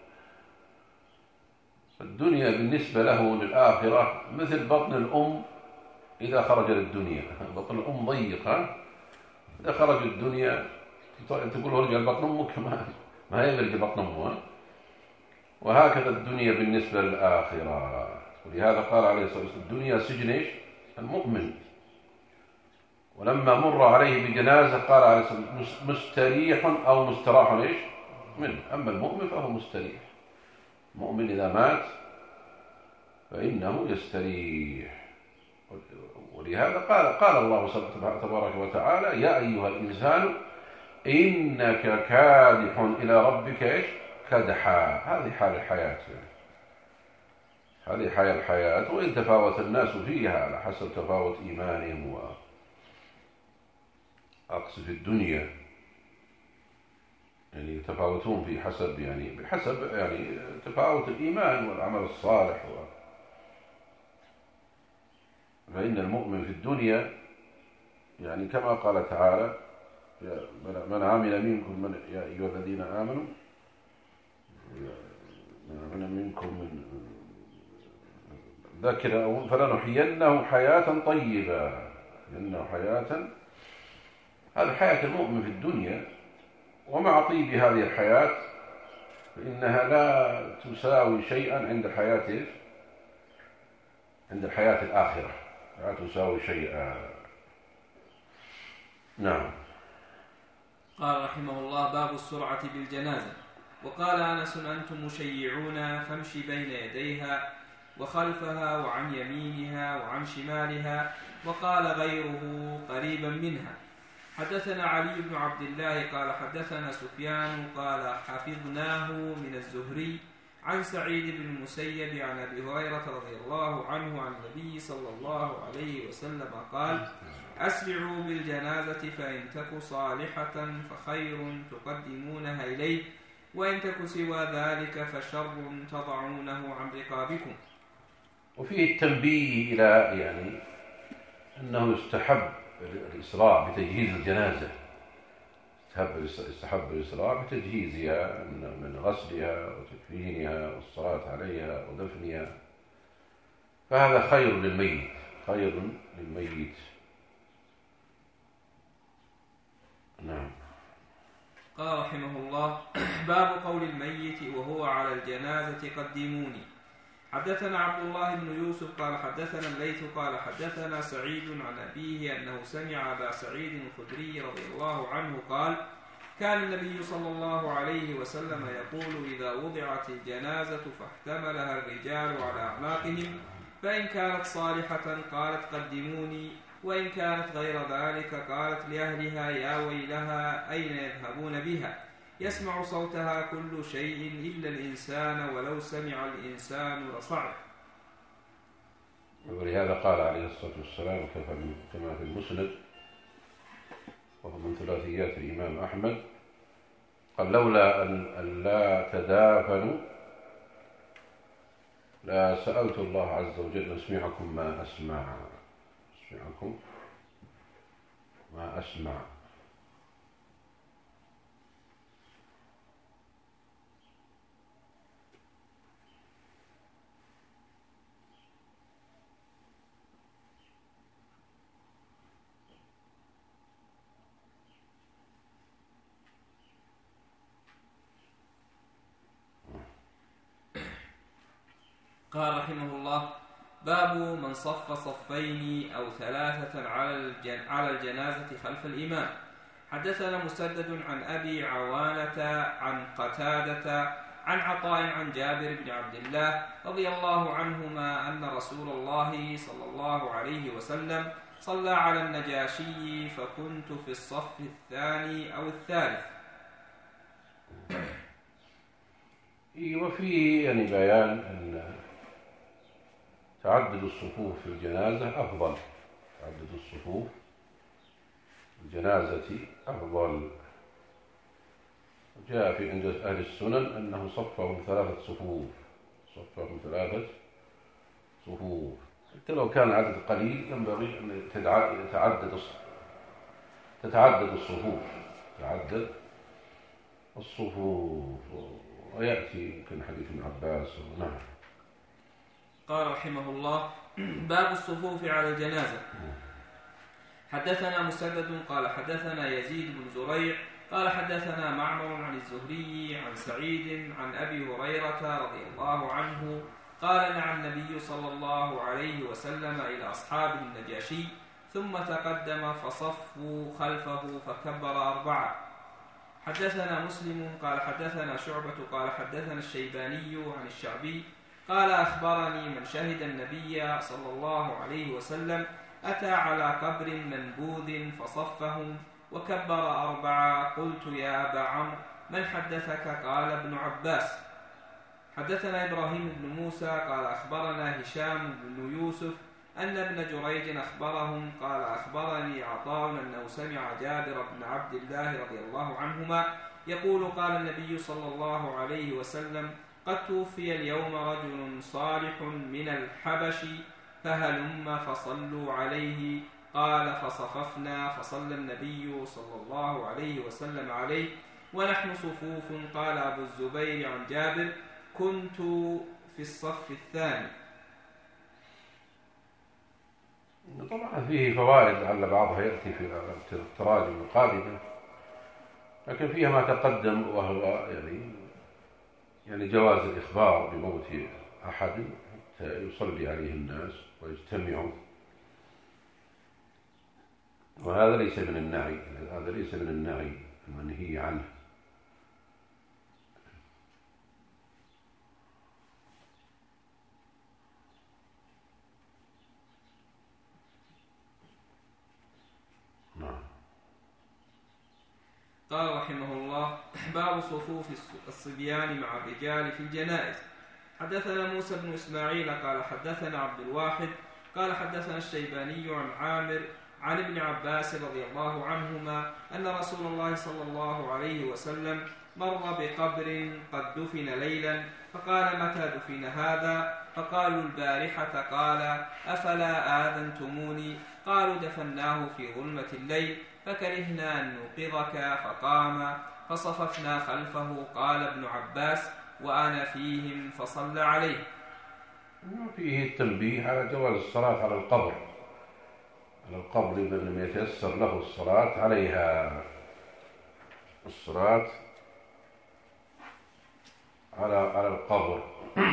الدنيا بالنسبة له للآخرة مثل بطن الأم إذا خرج للدنيا، بطن الأم ضيق، ها؟ إذا خرج للدنيا تقول ارجع لبطن أمك، ما ما يرجع بطن أمه. وهكذا الدنيا بالنسبة للآخرة. ولهذا قال عليه الصلاة والسلام: الدنيا سجن إيش؟ المؤمن. ولما مر عليه بجنازة قال عليه الصلاة والسلام: مستريح أو مستراح إيش؟ منه. أما المؤمن فهو مستريح. المؤمن إذا مات فإنه يستريح. ولهذا قال قال الله تبارك وتعالى: يا أيها الإنسان إنك كادح إلى ربك إيش؟ كدحا. هذه حال الحياة، هذه حال الحياة. وإن تفاوت الناس فيها على حسب تفاوت إيمانهم وأقصد في الدنيا، يعني يتفاوتون في حسب يعني بحسب يعني تفاوت الإيمان والعمل الصالح. و... فإن المؤمن في الدنيا يعني كما قال تعالى: من عمل منكم من يا أيها الذين آمنوا من عمل منكم من ذكر فلنحيينه حياة طيبة، إنه حياة. هذه حياة المؤمن في الدنيا. ومع طيب هذه الحياة فإنها لا تساوي شيئا عند الحياة عند الحياة الآخرة، لا تساوي شيئا. نعم. قال رحمه الله: باب السرعة بالجنازة. وقال أنس: أنتم مشيعون فامشي بين يديها وخلفها وعن يمينها وعن شمالها. وقال غيره قريبا منها. حدثنا علي بن عبد الله قال حدثنا سفيان قال حفظناه من الزهري عن سعيد بن المسيب عن أبي هريرة رضي الله عنه عن النبي صلى الله عليه وسلم قال: أسرعوا بالجنازة فإن تك صالحة فخير تقدمونها إليه، وإن تك سوى ذلك فشر تضعونه عن رقابكم. وفيه التنبيه إلى يعني أنه يستحب الإسراع بتجهيز الجنازة، يستحب الإسراع بتجهيزها من غسلها وتكفينها والصلاة عليها ودفنها، فهذا خير للميت، خير للميت. نعم. قال رحمه الله: باب قول الميت وهو على الجنازة قدموني. حدثنا عبد الله بن يوسف قال حدثنا الليث قال حدثنا سعيد عن أبيه أنه سمع أبا سعيد الخدري رضي الله عنه قال: كان النبي صلى الله عليه وسلم يقول: إذا وضعت الجنازة فاحتملها الرجال على أعناقهم، فإن كانت صالحة قالت قدموني، وإن كانت غير ذلك قالت لأهلها: يا ويلها أين يذهبون بها؟ يسمع صوتها كل شيء إلا الإنسان، ولو سمع الإنسان لصعق. ولهذا قال عليه الصلاة والسلام كما في المسند وهو من ثلاثيات الإمام أحمد، قال: لولا أن لا تدافنوا لا سألت الله عز وجل أن يسمعكم ما أسمع يسمعكم ما أسمع. قال رحمه الله: باب من صف صفين أو ثلاثة على الجنازة خلف الإمام. حدثنا مسدد عن أبي عوانة عن قتادة عن عطاء عن جابر بن عبد الله رضي الله عنهما أن رسول الله صلى الله عليه وسلم صلى على النجاشي فكنت في الصف الثاني أو الثالث. وفي يعني بيان أن تعدد الصفوف في الجنازة أفضل، تعدد الصفوف في الجنازة أفضل. جاء في عند أهل السنن أنه صفهم ثلاثة صفوف، صفهم ثلاثة صفوف. حتى لو كان عدد قليل ينبغي أن تتعدد تتعدد الصفوف تتعدد الصفوف ويأتي يمكن حديث ابن عباس. نعم. قال رحمه الله: باب الصفوف على الجنازة. حدثنا مسدد قال حدثنا يزيد بن زريع قال حدثنا معمر عن الزهري عن سعيد عن أبي هريرة رضي الله عنه قال: نعى النبي صلى الله عليه وسلم إلى أصحابه النجاشي ثم تقدم فصفوا خلفه فكبر أربعة. حدثنا مسلم قال حدثنا شعبة قال حدثنا الشيباني عن الشعبي قال: أخبرني من شهد النبي صلى الله عليه وسلم أتى على قبر منبوذ فصفهم وكبر أربعة. قلت: يا أبا عمرو من حدثك؟ قال: ابن عباس. حدثنا إبراهيم بن موسى قال أخبرنا هشام بن يوسف أن ابن جريج أخبرهم قال: أخبرني عطاء أنه سمع جابر بن عبد الله رضي الله عنهما يقول: قال النبي صلى الله عليه وسلم: قد توفي اليوم رجل صالح من الحبش فهلم فصلوا عليه. قال: فصففنا فصلى النبي صلى الله عليه وسلم عليه ونحن صفوف. قال أبو الزبير عن جابر: كنت في الصف الثاني. طبعا فيه فوائد لعل بعضها يأتي في التراجم القادمة، لكن فيها ما تقدم وهو يعني يعني جواز الإخبار بموت أحد حتى يصلي عليه الناس ويجتمعوا، وهذا ليس من النعي، هذا ليس من النعي المنهي عنه. قال رحمه الله: باب صفوف الصبيان مع الرجال في الجنائز. حدثنا موسى بن إسماعيل قال حدثنا عبد الواحد قال حدثنا الشيباني عن عامر عن ابن عباس رضي الله عنهما أن رسول الله صلى الله عليه وسلم مر بقبر قد دفن ليلا، فقال: متى دفن هذا؟ فقالوا: البارحة. قال: أفلا آذنتموني؟ قالوا: دفناه في ظلمة الليل فكرهنا أن نوقظك. فقام فصففنا خلفه. قال ابن عباس: وأنا فيهم فصلى عليه. فيه التنبيه على جواز الصلاة على القبر، على القبر من لم يتيسر له الصلاة عليها، الصلاة على على القبر.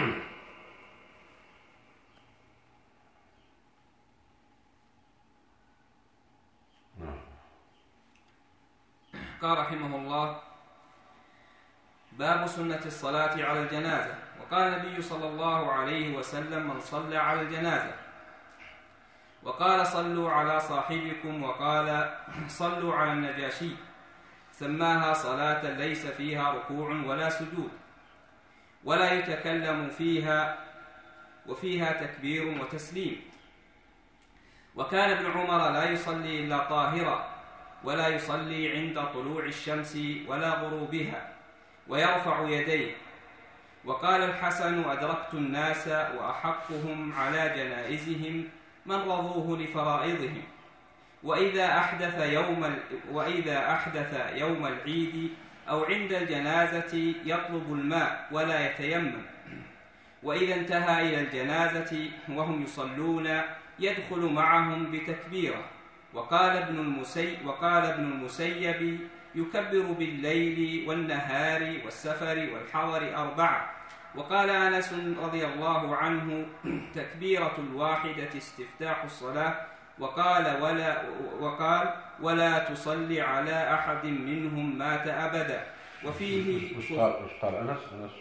قال رحمه الله: باب سنة الصلاة على الجنازة. وقال النبي صلى الله عليه وسلم: من صلى على الجنازة. وقال: صلوا على صاحبكم. وقال: صلوا على النجاشي. سماها صلاة ليس فيها ركوع ولا سجود ولا يتكلم فيها، وفيها تكبير وتسليم. وكان ابن عمر لا يصلي إلا طاهرا، ولا يصلي عند طلوع الشمس ولا غروبها، ويرفع يديه. وقال الحسن: أدركت الناس وأحقهم على جنائزهم من رضوه لفرائضهم. وإذا أحدث يوم وإذا أحدث يوم العيد أو عند الجنازة يطلب الماء ولا يتيمم. وإذا انتهى إلى الجنازة وهم يصلون يدخل معهم بتكبيره. وقال ابن المسيب وقال ابن المسيب: يكبر بالليل والنهار والسفر والحضر أربعة. وقال أنس رضي الله عنه: تكبيرة الواحدة استفتاح الصلاة. وقال ولا, وقال ولا تصلي على أحد منهم مات أبدا. وفيه وش قال وش قال أنس أنس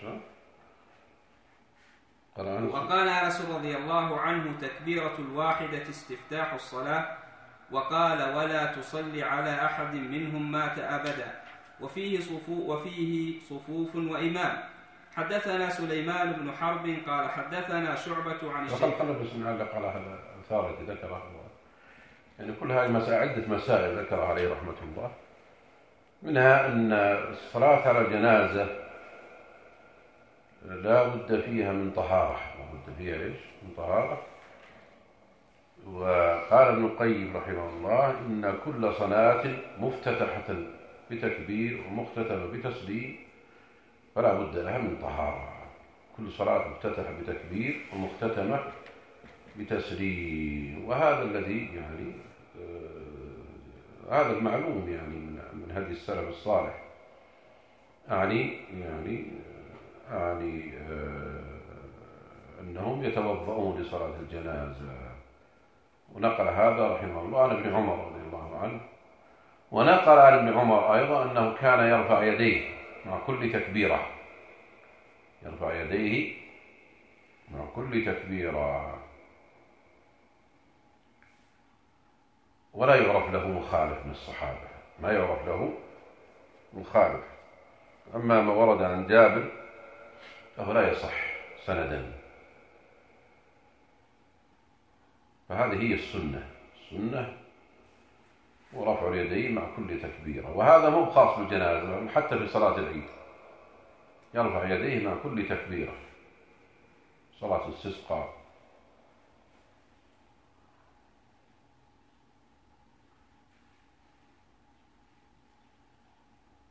قال أنس وقال أنس رضي الله عنه: تكبيرة الواحدة استفتاح الصلاة. وقال: ولا تصلي على أحد منهم مات أبدا. وفيه صفوف, وفيه صفوف وإمام. حدثنا سليمان بن حرب قال حدثنا شعبة عن الشيخ. خلنا بس نعلق على هذا الأثار التي ذكرها، يعني كل هذه مسائل، عدة مسائل ذكرها عليه رحمة الله. منها أن الصلاة على الجنازة لا بد فيها من طهارة، لا بد فيها إيش؟ من طهارة. وقال ابن القيم رحمه الله: إن كل صلاة مفتتحة بتكبير ومختتمة بتسليم فلا بد لها من طهارة. كل صلاة مفتتحة بتكبير ومختتمة بتسليم، وهذا الذي يعني آه هذا المعلوم يعني من, من هدي السلف الصالح. يعني يعني يعني آه أنهم يتوضؤون لصلاة الجنازة. ونقل هذا رحمه الله عن ابن عمر رضي الله عنه، ونقل عن ابن عمر أيضا أنه كان يرفع يديه مع كل تكبيرة، يرفع يديه مع كل تكبيرة، ولا يعرف له مخالف من الصحابة، ما يعرف له مخالف. أما ما ورد عن جابر فهو لا يصح سندا. فهذه هي السنة، السنة ورفع اليدين مع كل تكبيرة. وهذا مو خاص بالجنازة، حتى في صلاة العيد يرفع يديه مع كل تكبيرة، صلاة الاستسقاء.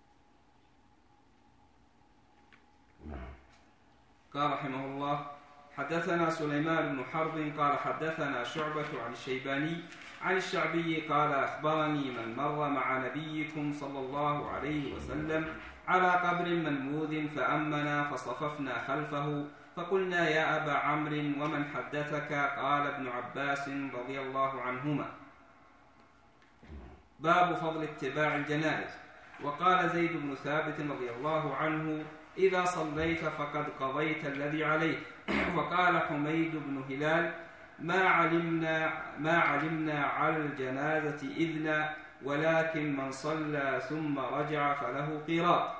قال رحمه الله: حدثنا سليمان بن حرب قال حدثنا شعبة عن الشيباني عن الشعبي قال أخبرني من مر مع نبيكم صلى الله عليه وسلم على قبر منموذ فأمنا فصففنا خلفه فقلنا يا أبا عمرو ومن حدثك؟ قال ابن عباس رضي الله عنهما. باب فضل اتباع الجنائز. وقال زيد بن ثابت رضي الله عنه إذا صليت فقد قضيت الذي عليك. وقال حميد بن هلال ما علمنا, ما علمنا على الجنازة إذنا ولكن من صلى ثم رجع فله قيراط.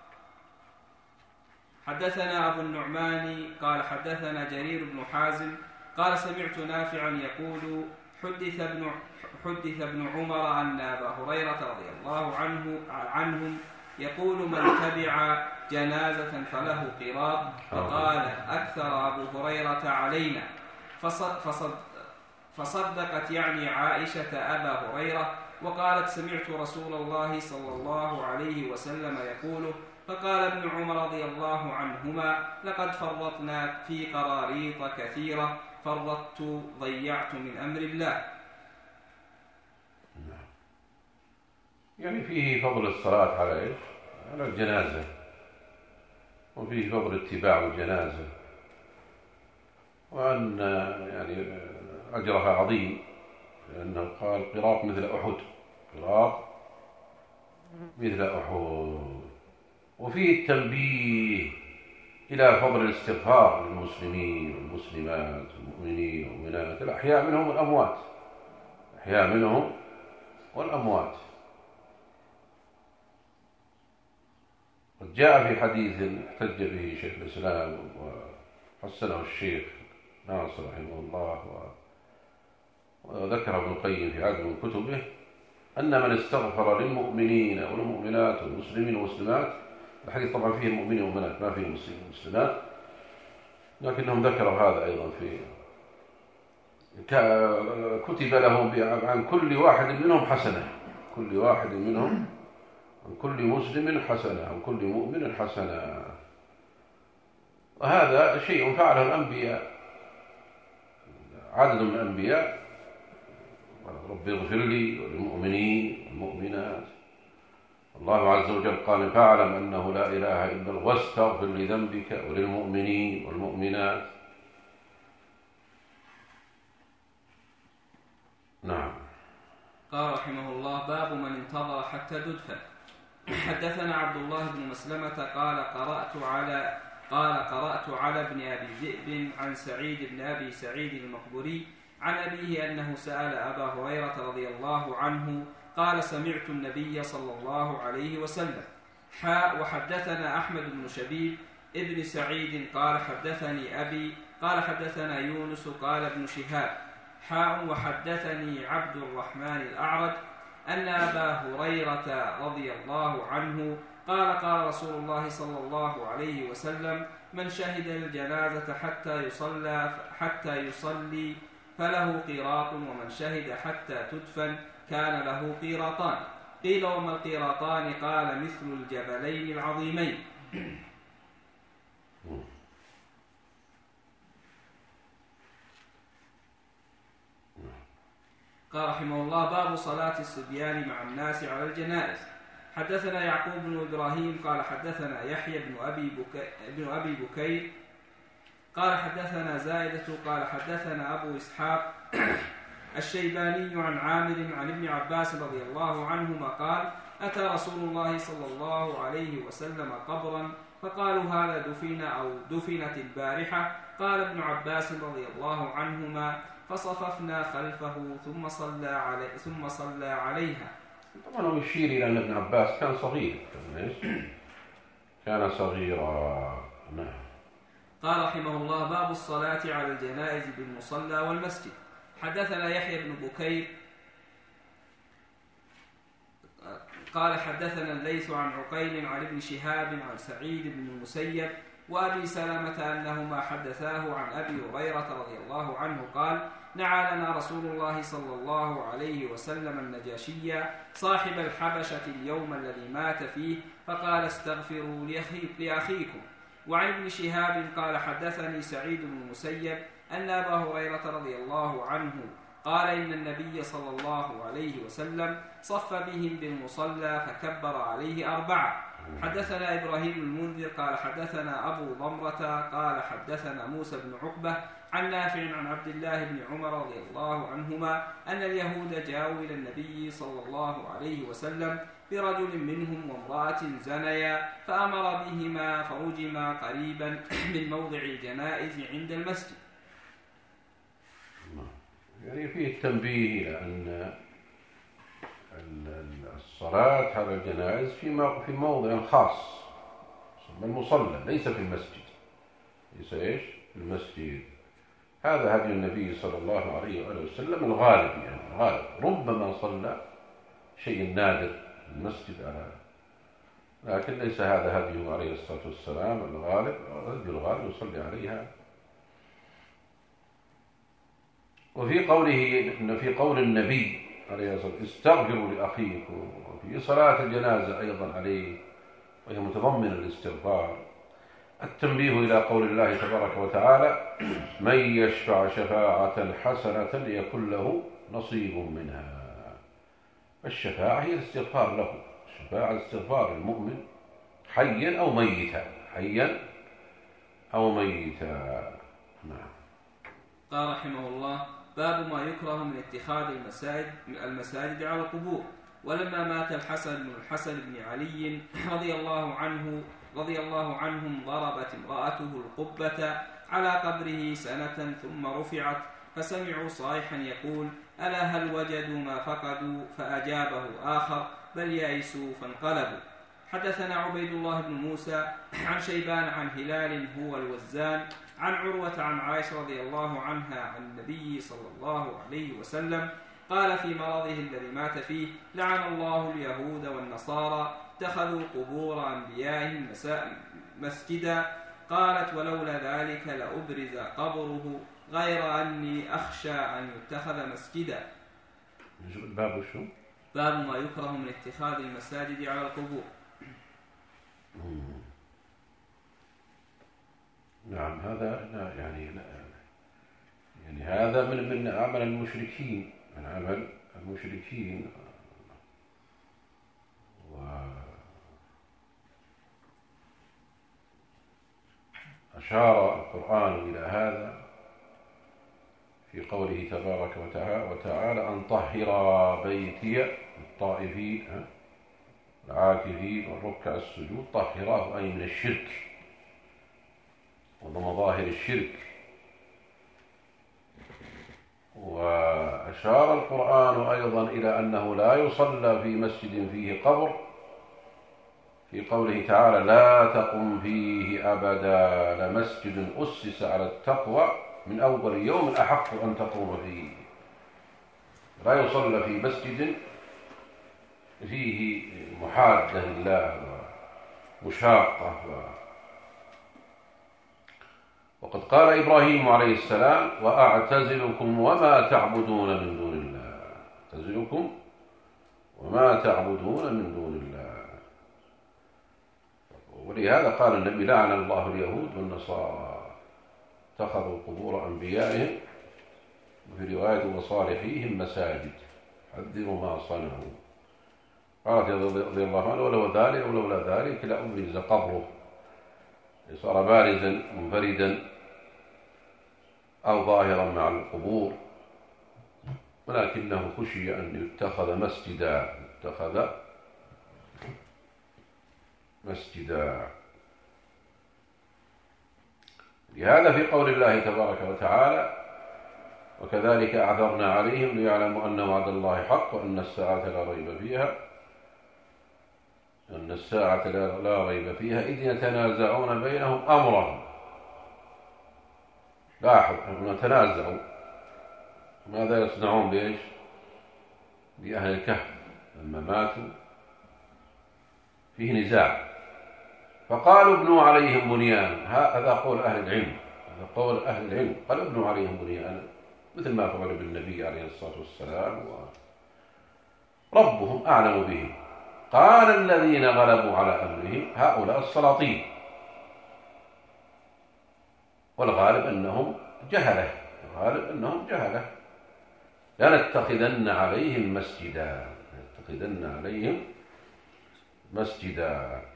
حدثنا أبو النعمان قال حدثنا جرير بن حازم قال سمعت نافعا يقول حدث ابن, حدث ابن عمر أن أبا هريرة رضي الله عنه عنهم يقول من تبع جنازة فله قيراط. فقال أكثر أبو هريرة علينا فصد فصدقت يعني عائشة أبا هريرة وقالت سمعت رسول الله صلى الله عليه وسلم يقول. فقال ابن عمر رضي الله عنهما لقد فرطنا في قراريط كثيرة فرطت ضيعت من أمر الله. يعني فيه فضل الصلاة على إيش؟ على الجنازة، وفيه فضل اتباع الجنازة، وأن يعني أجرها عظيم، لأنه قال قراط مثل أحد، قراط مثل أحد. وفيه التنبيه إلى فضل الاستغفار للمسلمين والمسلمات والمؤمنين والمؤمنات الأحياء منهم والأموات، الأحياء منهم والأموات. قد جاء في حديث احتج به شيخ الإسلام وحسنه الشيخ ناصر رحمه الله وذكر ابن القيم في عدد من كتبه أن من استغفر للمؤمنين والمؤمنات والمسلمين والمسلمات، الحديث طبعا فيه المؤمنين والمؤمنات ما فيه المسلمين والمسلمات، لكنهم ذكروا هذا أيضا في كتب لهم عن كل واحد منهم حسنة، كل واحد منهم عن كل مسلم حسنة، عن كل مؤمن حسنة. وهذا شيء فعله الأنبياء، عدد من الأنبياء، رب اغفر لي وللمؤمنين والمؤمنات. الله عز وجل قال فاعلم أنه لا إله إلا الله واستغفر لذنبك وللمؤمنين والمؤمنات. نعم. قال رحمه الله باب من انتظر حتى تدفن. حدثنا عبد الله بن مسلمة قال قرأت على قال قرأت على ابن أبي ذئب عن سعيد بن أبي سعيد المقبري عن أبيه أنه سأل أبا هريرة رضي الله عنه قال سمعت النبي صلى الله عليه وسلم. حاء وحدثنا أحمد بن شبيب ابن سعيد قال حدثني أبي قال حدثنا يونس قال ابن شهاب. حاء وحدثني عبد الرحمن الأعرج أن أبا هريرة رضي الله عنه قال قال رسول الله صلى الله عليه وسلم من شهد الجنازة حتى يصلى حتى يصلي فله قيراط ومن شهد حتى تدفن كان له قيراطان. قيل وما القيراطان؟ قال مثل الجبلين العظيمين. قال رحمه الله باب صلاة الصبيان مع الناس على الجنائز. حدثنا يعقوب بن إبراهيم قال حدثنا يحيى بن أبي بكير, بن أبي بكير قال حدثنا زائدة قال حدثنا أبو إسحاق الشيباني عن عامر عن ابن عباس رضي الله عنهما قال أتى رسول الله صلى الله عليه وسلم قبرا فقالوا هذا دفن أو دفنت البارحة. قال ابن عباس رضي الله عنهما فصففنا خلفه ثم صلى علي ثم صلى عليها. طبعا هو يشير إلى أن ابن عباس كان صغير، كان صغيرا. نعم. قال رحمه الله باب الصلاة على الجنائز بالمصلى والمسجد. حدثنا يحيى بن بكير قال حدثنا الليث عن عقيل عن ابن شهاب عن سعيد بن المسيب وأبي سلمة أنهما حدثاه عن أبي هريرة رضي الله عنه قال نعى لنا رسول الله صلى الله عليه وسلم النجاشي صاحب الحبشة اليوم الذي مات فيه فقال استغفروا لأخيكم وعن ابن شهاب قال حدثني سعيد بن المسيب أن أبا هريرة رضي الله عنه قال إن النبي صلى الله عليه وسلم صف بهم بالمصلى فكبر عليه أربعة. حدثنا إبراهيم المنذر قال حدثنا أبو ضمرة قال حدثنا موسى بن عقبة عن نافع عن عبد الله بن عمر رضي الله عنهما أن اليهود جاءوا إلى النبي صلى الله عليه وسلم برجل منهم وامرأة زنيا فأمر بهما فرجما قريبا من موضع الجنائز عند المسجد. يعني فيه التنبيه إلى أن الصلاة على الجنائز في موضع خاص المصلى ليس في المسجد، ليس إيش في المسجد. هذا هدي النبي صلى الله عليه وآله وسلم الغالب، يعني الغالب ربما صلى شيء نادر في المسجد على، لكن ليس هذا هديه عليه الصلاة والسلام الغالب. هدي الغالب يصلي عليها. وفي قوله إن في قول النبي عليه الصلاة والسلام استغفروا لأخيكم، وفي صلاة الجنازة أيضا عليه وهي متضمنة الاستغفار التنبيه إلى قول الله تبارك وتعالى من يشفع شفاعة حسنة يكن له نصيب منها. الشفاعة هي الاستغفار له، الشفاعة استغفار المؤمن حيا أو ميتا، حيا أو ميتا. نعم. قال رحمه الله باب ما يكره من اتخاذ المساجد المساجد على القبور. ولما مات الحسن بن الحسن بن علي رضي الله عنه رضي الله عنهم ضربت امرأته القبة على قبره سنة ثم رفعت، فسمعوا صائحا يقول ألا هل وجدوا ما فقدوا؟ فأجابه آخر بل يئسوا فانقلبوا. حدثنا عبيد الله بن موسى عن شيبان عن هلال هو الوزان عن عروة عن عائشة رضي الله عنها عن النبي صلى الله عليه وسلم قال في مرضه الذي مات فيه لعن الله اليهود والنصارى اتخذوا قبور أنبيائهم مسجدا. قالت ولولا ذلك لأبرز قبره غير أني أخشى أن يتخذ مسجدا. باب شو؟ باب ما يكره من اتخاذ المساجد على القبور. نعم. هذا لا يعني لا يعني هذا من من عمل المشركين، من عمل المشركين. وأشار القرآن إلى هذا في قوله تبارك وتعالى أن طهر بيتي الطائفين العاكفين والركع السجود. طهراه أي من الشرك ومظاهر الشرك. وأشار القرآن أيضا إلى أنه لا يصلى في مسجد فيه قبر في قوله تعالى لا تقم فيه أبدا لمسجد أسس على التقوى من أول يوم أحق أن تقوم فيه. لا يصلى في مسجد فيه محادة لله ومشاقة. وقد قال إبراهيم عليه السلام وأعتزلكم وما تعبدون من دون الله. أعتزلكم وما تعبدون من دون الله. ولهذا قال النبي لعن الله اليهود والنصارى اتخذوا قبور أنبيائهم وفي رواية وصالحيهم مساجد حذروا ما صنعوا. قالت رضي الله عنه ولولا ذلك ولولا ذلك لأبرز قبره، صار بارزا منفردا أو ظاهرا مع القبور، ولكنه خشي أن يتخذ مسجدا اتخذ مسجدا. لهذا في قول الله تبارك وتعالى وكذلك أعثرنا عليهم ليعلموا أن وعد الله حق وأن الساعة لا ريب فيها أن الساعة لا ريب فيها إذ يتنازعون بينهم أمرهم. لاحظ أنهم تنازعوا ماذا يصنعون بإيش؟ بأهل الكهف لما ماتوا فيه نزاع فقالوا ابنوا عليهم بنيانا. هذا قول أهل العلم، هذا قول أهل العلم قال ابنوا عليهم بنيانا مثل ما فعلوا بالنبي عليه الصلاة والسلام وربهم أعلم بهم. قال الذين غلبوا على أمرهم هؤلاء السلاطين والغالب أنهم جهلة الغالب أنهم جهلة لنتخذن عليهم مسجدا لنتخذن عليهم مسجدا.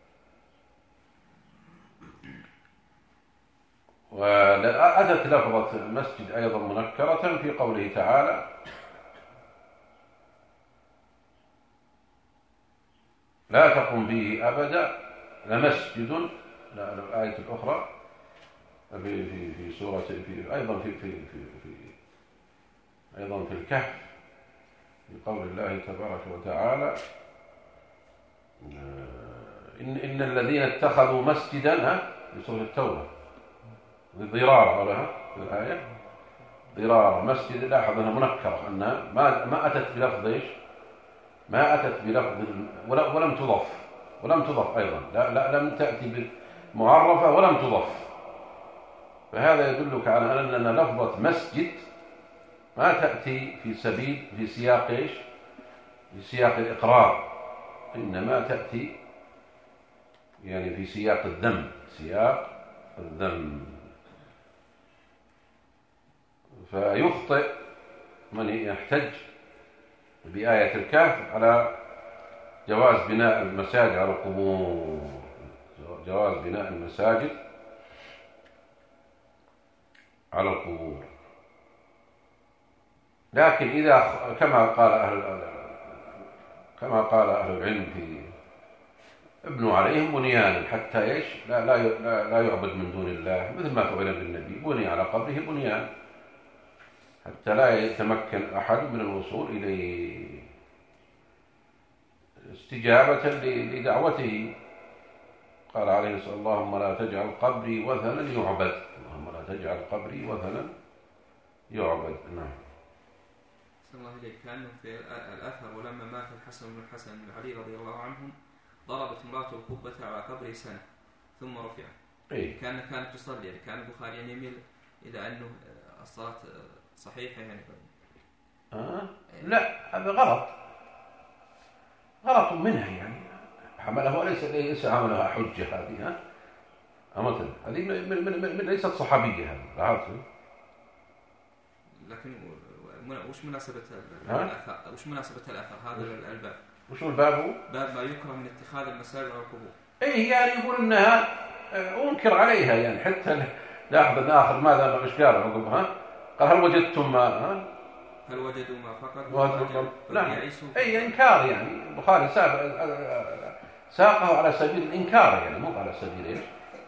وأتت لفظة مسجد أيضا منكرة في قوله تعالى لا تقم فيه أبدا لمسجد. لا الآية الأخرى في في في سورة في أيضا في في في, في أيضا في الكهف في قول الله تبارك وتعالى إن إن الذين اتخذوا مسجدا ها في سورة التوبة ضرارا ولا في الآية ضرارا مسجد. لاحظ أنها منكرة أنها ما ما أتت بلفظ إيش ما أتت بلفظ ولم تضف ولم تضف أيضا لا, لا لم تأتي معرفة ولم تضف. فهذا يدلك على أن لفظة مسجد ما تأتي في سبيل في سياق إيش في سياق الإقرار إنما تأتي يعني في سياق الذم سياق الذم. فيخطئ من يحتج بآية الكهف على جواز بناء المساجد على القبور جواز بناء المساجد على القبور. لكن إذا كما قال أهل كما قال أهل العلم في ابنوا عليهم بنيانا حتى إيش لا لا لا يعبد من دون الله مثل ما فعل بالنبي بني على قبره بنيان حتى لا يتمكن أحد من الوصول إليه استجابة لدعوته. قال عليه الصلاة والسلام اللهم لا تجعل قبري وثنا يعبد اللهم لا تجعل قبري وثنا يعبد. نعم. صلى الله عليه كأنه في الأثر ولما مات الحسن بن الحسن بن علي رضي الله عنهم ضربت امرأته القبة على قبره سنة ثم رفعت. إيه؟ كان كانت تصلي يعني كان البخاري يميل إلى أنه الصلاة صحيحة يعني. آه؟ لا هذا غلط غلط منها يعني حمله ليس ليس عملها حجة هذه ها أمثل هذه من من من من ليست صحابية هذه. لكن وش مناسبة الأثر وش مناسبة الأثر هذا الباب وش الباب هو؟ باب ما يكره من اتخاذ المساجد على القبور. إيه يعني يقول إنها أنكر عليها يعني حتى لاحظ الآخر ماذا مش قال عقبها قال هل وجدتم ما ها؟ هل وجدوا ما فقط نعم أي إنكار يعني البخاري ساقه على سبيل الإنكار يعني مو على سبيل إيش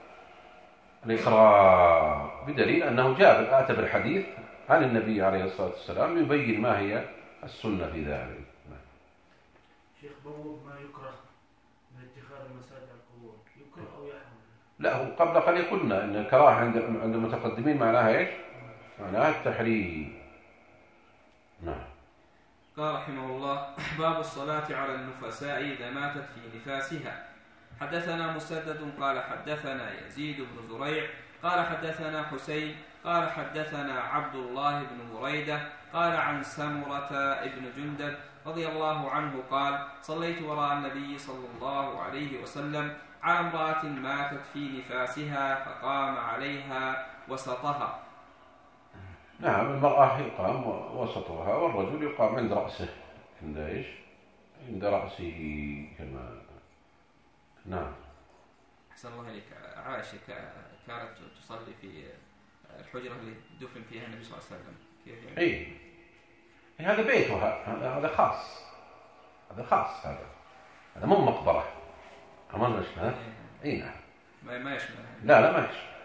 الإقرار بدليل أنه جاء آتى بالحديث عن النبي عليه الصلاة والسلام يبين ما هي السنة في ذلك. شيخ بوب ما يكره من اتخاذ المساجد على القبور يكره أو يحرم؟ لا هو قبل قليل قلنا أن الكراهة عند عند المتقدمين معناها إيش؟ معناها التحريم. نعم. قال رحمه الله باب الصلاة على النفساء إذا ماتت في نفاسها. حدثنا مسدد قال حدثنا يزيد بن زريع قال حدثنا حسين قال حدثنا عبد الله بن بريدة قال عن سمرة ابن جندب رضي الله عنه قال صليت وراء النبي صلى الله عليه وسلم على امرأة ماتت في نفاسها فقام عليها وسطها. نعم المرأة يقام وسطها والرجل يقام عند رأسه عند إيش عند رأسه كما. نعم. أحسن الله عليك. عائشة كانت تصلي في الحجرة اللي دفن فيها النبي صلى الله عليه وسلم كيف يعني؟ إيه هذا بيتها هذا خاص هذا خاص هذا هذا مو مقبرة أمر يشمل. إيه نعم ما ما يشمل. لا لا ما يشمل.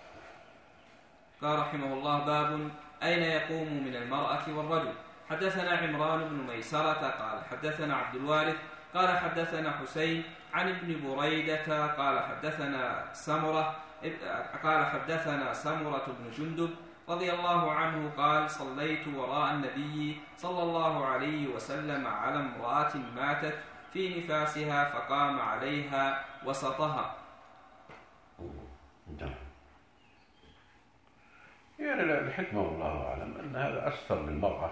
قال رحمه الله باب أين يقوم من المرأة والرجل. حدثنا عمران بن ميسرة قال حدثنا عبد الوارث قال حدثنا حسين عن ابن بريدة قال حدثنا سمرة قال حدثنا سمرة بن جندب رضي الله عنه قال صليت وراء النبي صلى الله عليه وسلم على امرأة ماتت في نفاسها فقام عليها وسطها. يعني الحكمة والله أعلم أن هذا أستر للمرأة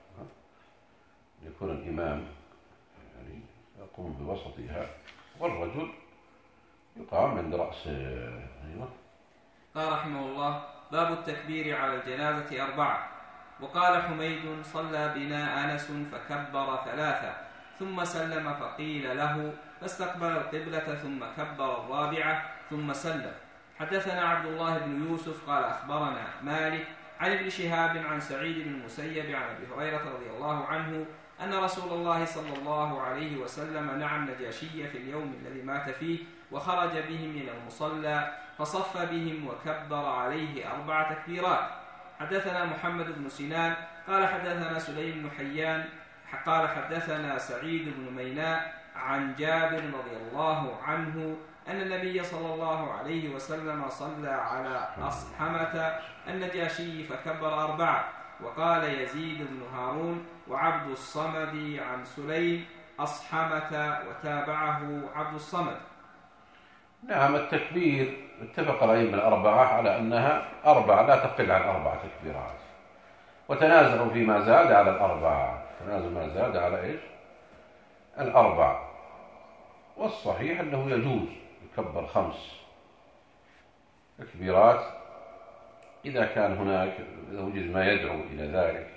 يكون الإمام يعني يقوم بوسطها والرجل يقام عند رأسه. أيوة. قال رحمه الله: باب التكبير على الجنازة أربعة. وقال حميد: صلى بنا أنس فكبر ثلاثة ثم سلم فقيل له فاستقبل القبلة ثم كبر الرابعة ثم سلم. حدثنا عبد الله بن يوسف قال أخبرنا مالك عن ابن شهاب عن سعيد بن المسيب عن أبي هريرة رضي الله عنه أن رسول الله صلى الله عليه وسلم نعى النجاشي في اليوم الذي مات فيه وخرج بهم إلى المصلى فصف بهم وكبر عليه أربع تكبيرات. حدثنا محمد بن سنان قال حدثنا سليم بن حيان قال حدثنا سعيد بن ميناء عن جابر رضي الله عنه أن النبي صلى الله عليه وسلم صلى على أصحمة النجاشي فكبر أربعة. وقال يزيد بن هارون وعبد الصمد عن سليم أصحمة وتابعه عبد الصمد. نعم، التكبير اتفق الأئمة الأربعة على أنها أربعة لا تقل عن أربع تكبيرات، وتنازعوا فيما زاد على الأربعة، تنازع ما زاد على إيش؟ الأربعة. والصحيح أنه يجوز يكبر خمس تكبيرات إذا كان هناك إذا وجد ما يدعو إلى ذلك،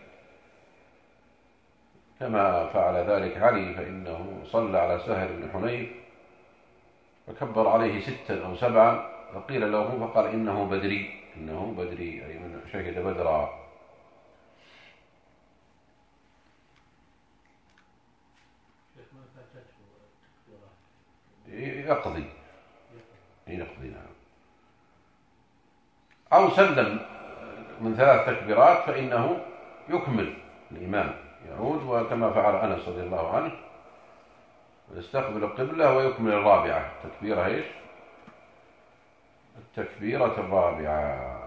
كما فعل ذلك علي، فإنه صلى على سهل بن حنيف فكبر عليه ستا أو سبعا فقيل له فقال إنه بدري، إنه بدري أي من شهد بدرا. يقضي يقضي نعم. أو سلم من ثلاث تكبيرات فإنه يكمل الإمام، يعود وكما فعل أنس رضي الله عنه ويستقبل القبلة ويكمل الرابعة تكبيرة إيش؟ التكبيرة الرابعة.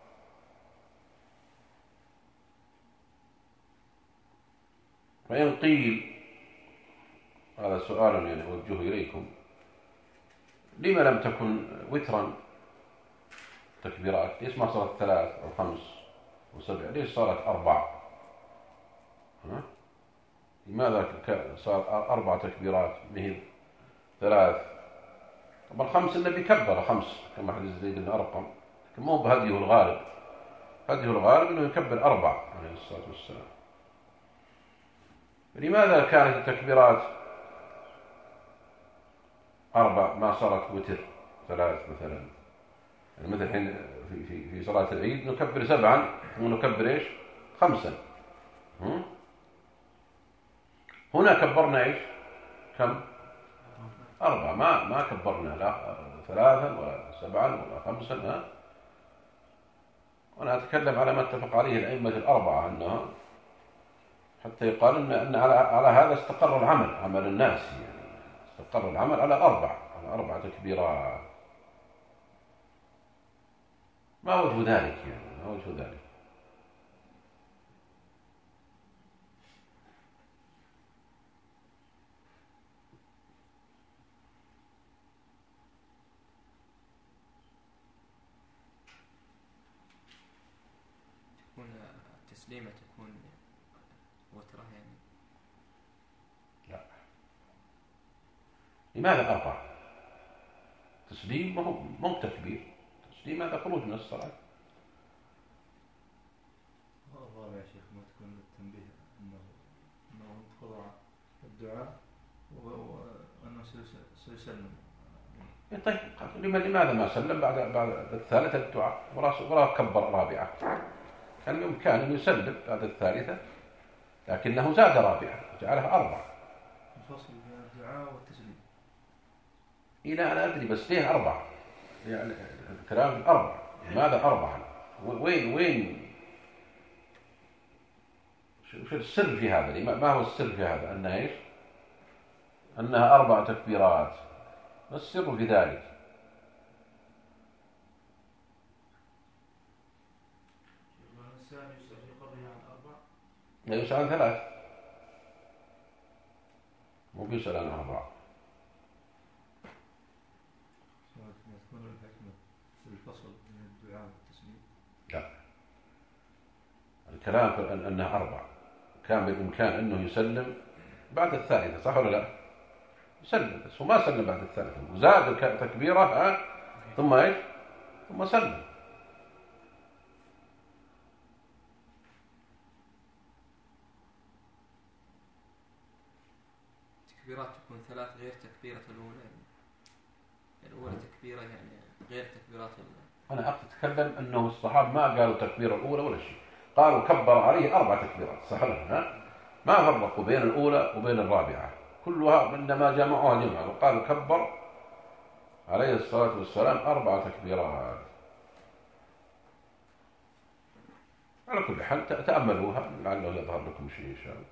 فإن قيل، هذا سؤال يعني أوجهه إليكم، لما لم تكن وترا تكبيرات؟ ليش ما صارت ثلاث أو خمس أو سبع؟ ليش صارت أربع؟ ها؟ لماذا صار أربع تكبيرات مهم ثلاث؟ طبعا خمس النبي كبر خمس كما حديث زيد بن أرقم، لكن مو بهديه الغالب، هديه الغالب أنه يكبر أربع عليه الصلاة والسلام. لماذا كانت التكبيرات أربع ما صارت وتر ثلاث مثلا؟ يعني مثل الحين في في في صلاة العيد نكبر سبعا ونكبر إيش؟ خمسا. هم؟ هنا كبرنا إيش؟ كم؟ أربعة، ما ما كبرنا لا ثلاثا ولا سبعا ولا خمسا. ها؟ وأنا أتكلم على ما اتفق عليه الأئمة الأربعة، أنها حتى يقال أن أن على على هذا استقر العمل، عمل الناس يعني استقر العمل على أربع على أربع تكبيرات. ما وجه ذلك يعني؟ ما وجه ذلك؟ تكون التسليمة تكون وترة يعني؟ لا. لماذا أربع؟ تسليم ما هو مو تكبير، تسليم هذا خروج من الصلاة. الرابع يا شيخ ما تكون التنبيه أنه أنه خضع الدعاء وأنه سيسلم. طيب لماذا ما سلم بعد بعد الثالثة الدعاء ولا كبر رابعة؟ كان بإمكانه أن يسلم بعد الثالثة، لكنه زاد رابعة جعلها أربعة. الفصل بين الدعاء والتسليم. إلى أنا أدري، بس ليه أربعة؟ يعني الكلام أربعة، لماذا أربعة؟ وين وين شو السر في هذا؟ ما هو السر في هذا؟ أنها إيش؟ أنها أربع تكبيرات، ما السر في ذلك؟ لا يسأل عن ثلاث، مو بيسأل عن أربعة. تكون الحكمة في الفصل بين الدعاء والتسليم. لا، الكلام في أنها أربعة، كان بالإمكان أنه يسلم بعد الثالثة، صح ولا لا؟ يسلم، بس هو ما سلم بعد الثالثة، وزاد تكبيرة ها ثم إيش؟ ثم سلم. التكبيرات تكون ثلاث غير تكبيرة الأولى، الأولى تكبيرة يعني غير تكبيرات الأولى. أنا أتكلم أنه الصحابة ما قالوا تكبيرة الأولى ولا شيء، قالوا كبر عليه أربع تكبيرات صحيح، ما فرقوا بين الأولى وبين الرابعة، كلها إنما جمعوها جمعا وقالوا كبر عليه الصلاة والسلام أربع تكبيرات. على كل حال تأملوها لعله يظهر لكم شيء إن شاء الله.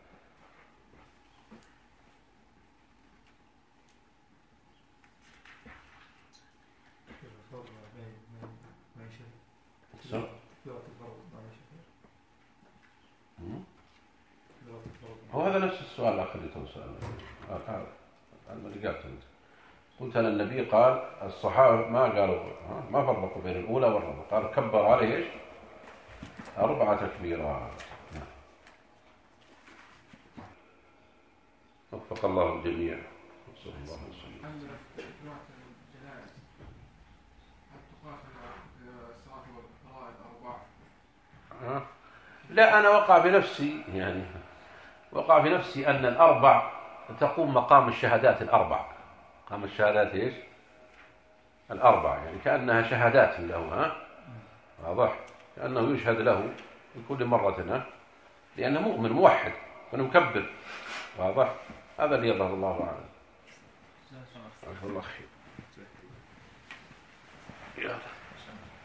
هو هذا نفس السؤال الأخ اللي تسأله هذا اللي قلت أنت، قلت أن النبي قال الصحابة ما قالوا ما فرقوا بين الأولى والرابعة، قال كبر عليه إيش أربعة تكبيرات. وفق الله الجميع صلى الله عليه وسلم. لا أنا وقع في نفسي يعني وقع في نفسي أن الأربع تقوم مقام الشهادات الأربع، مقام الشهادات إيش الأربع، يعني كأنها شهادات له، ها واضح، كأنه يشهد له في كل مرة، ها لأنه مؤمن موحد فنكبر، واضح، هذا اللي يظهر الله أعلم. الله خير.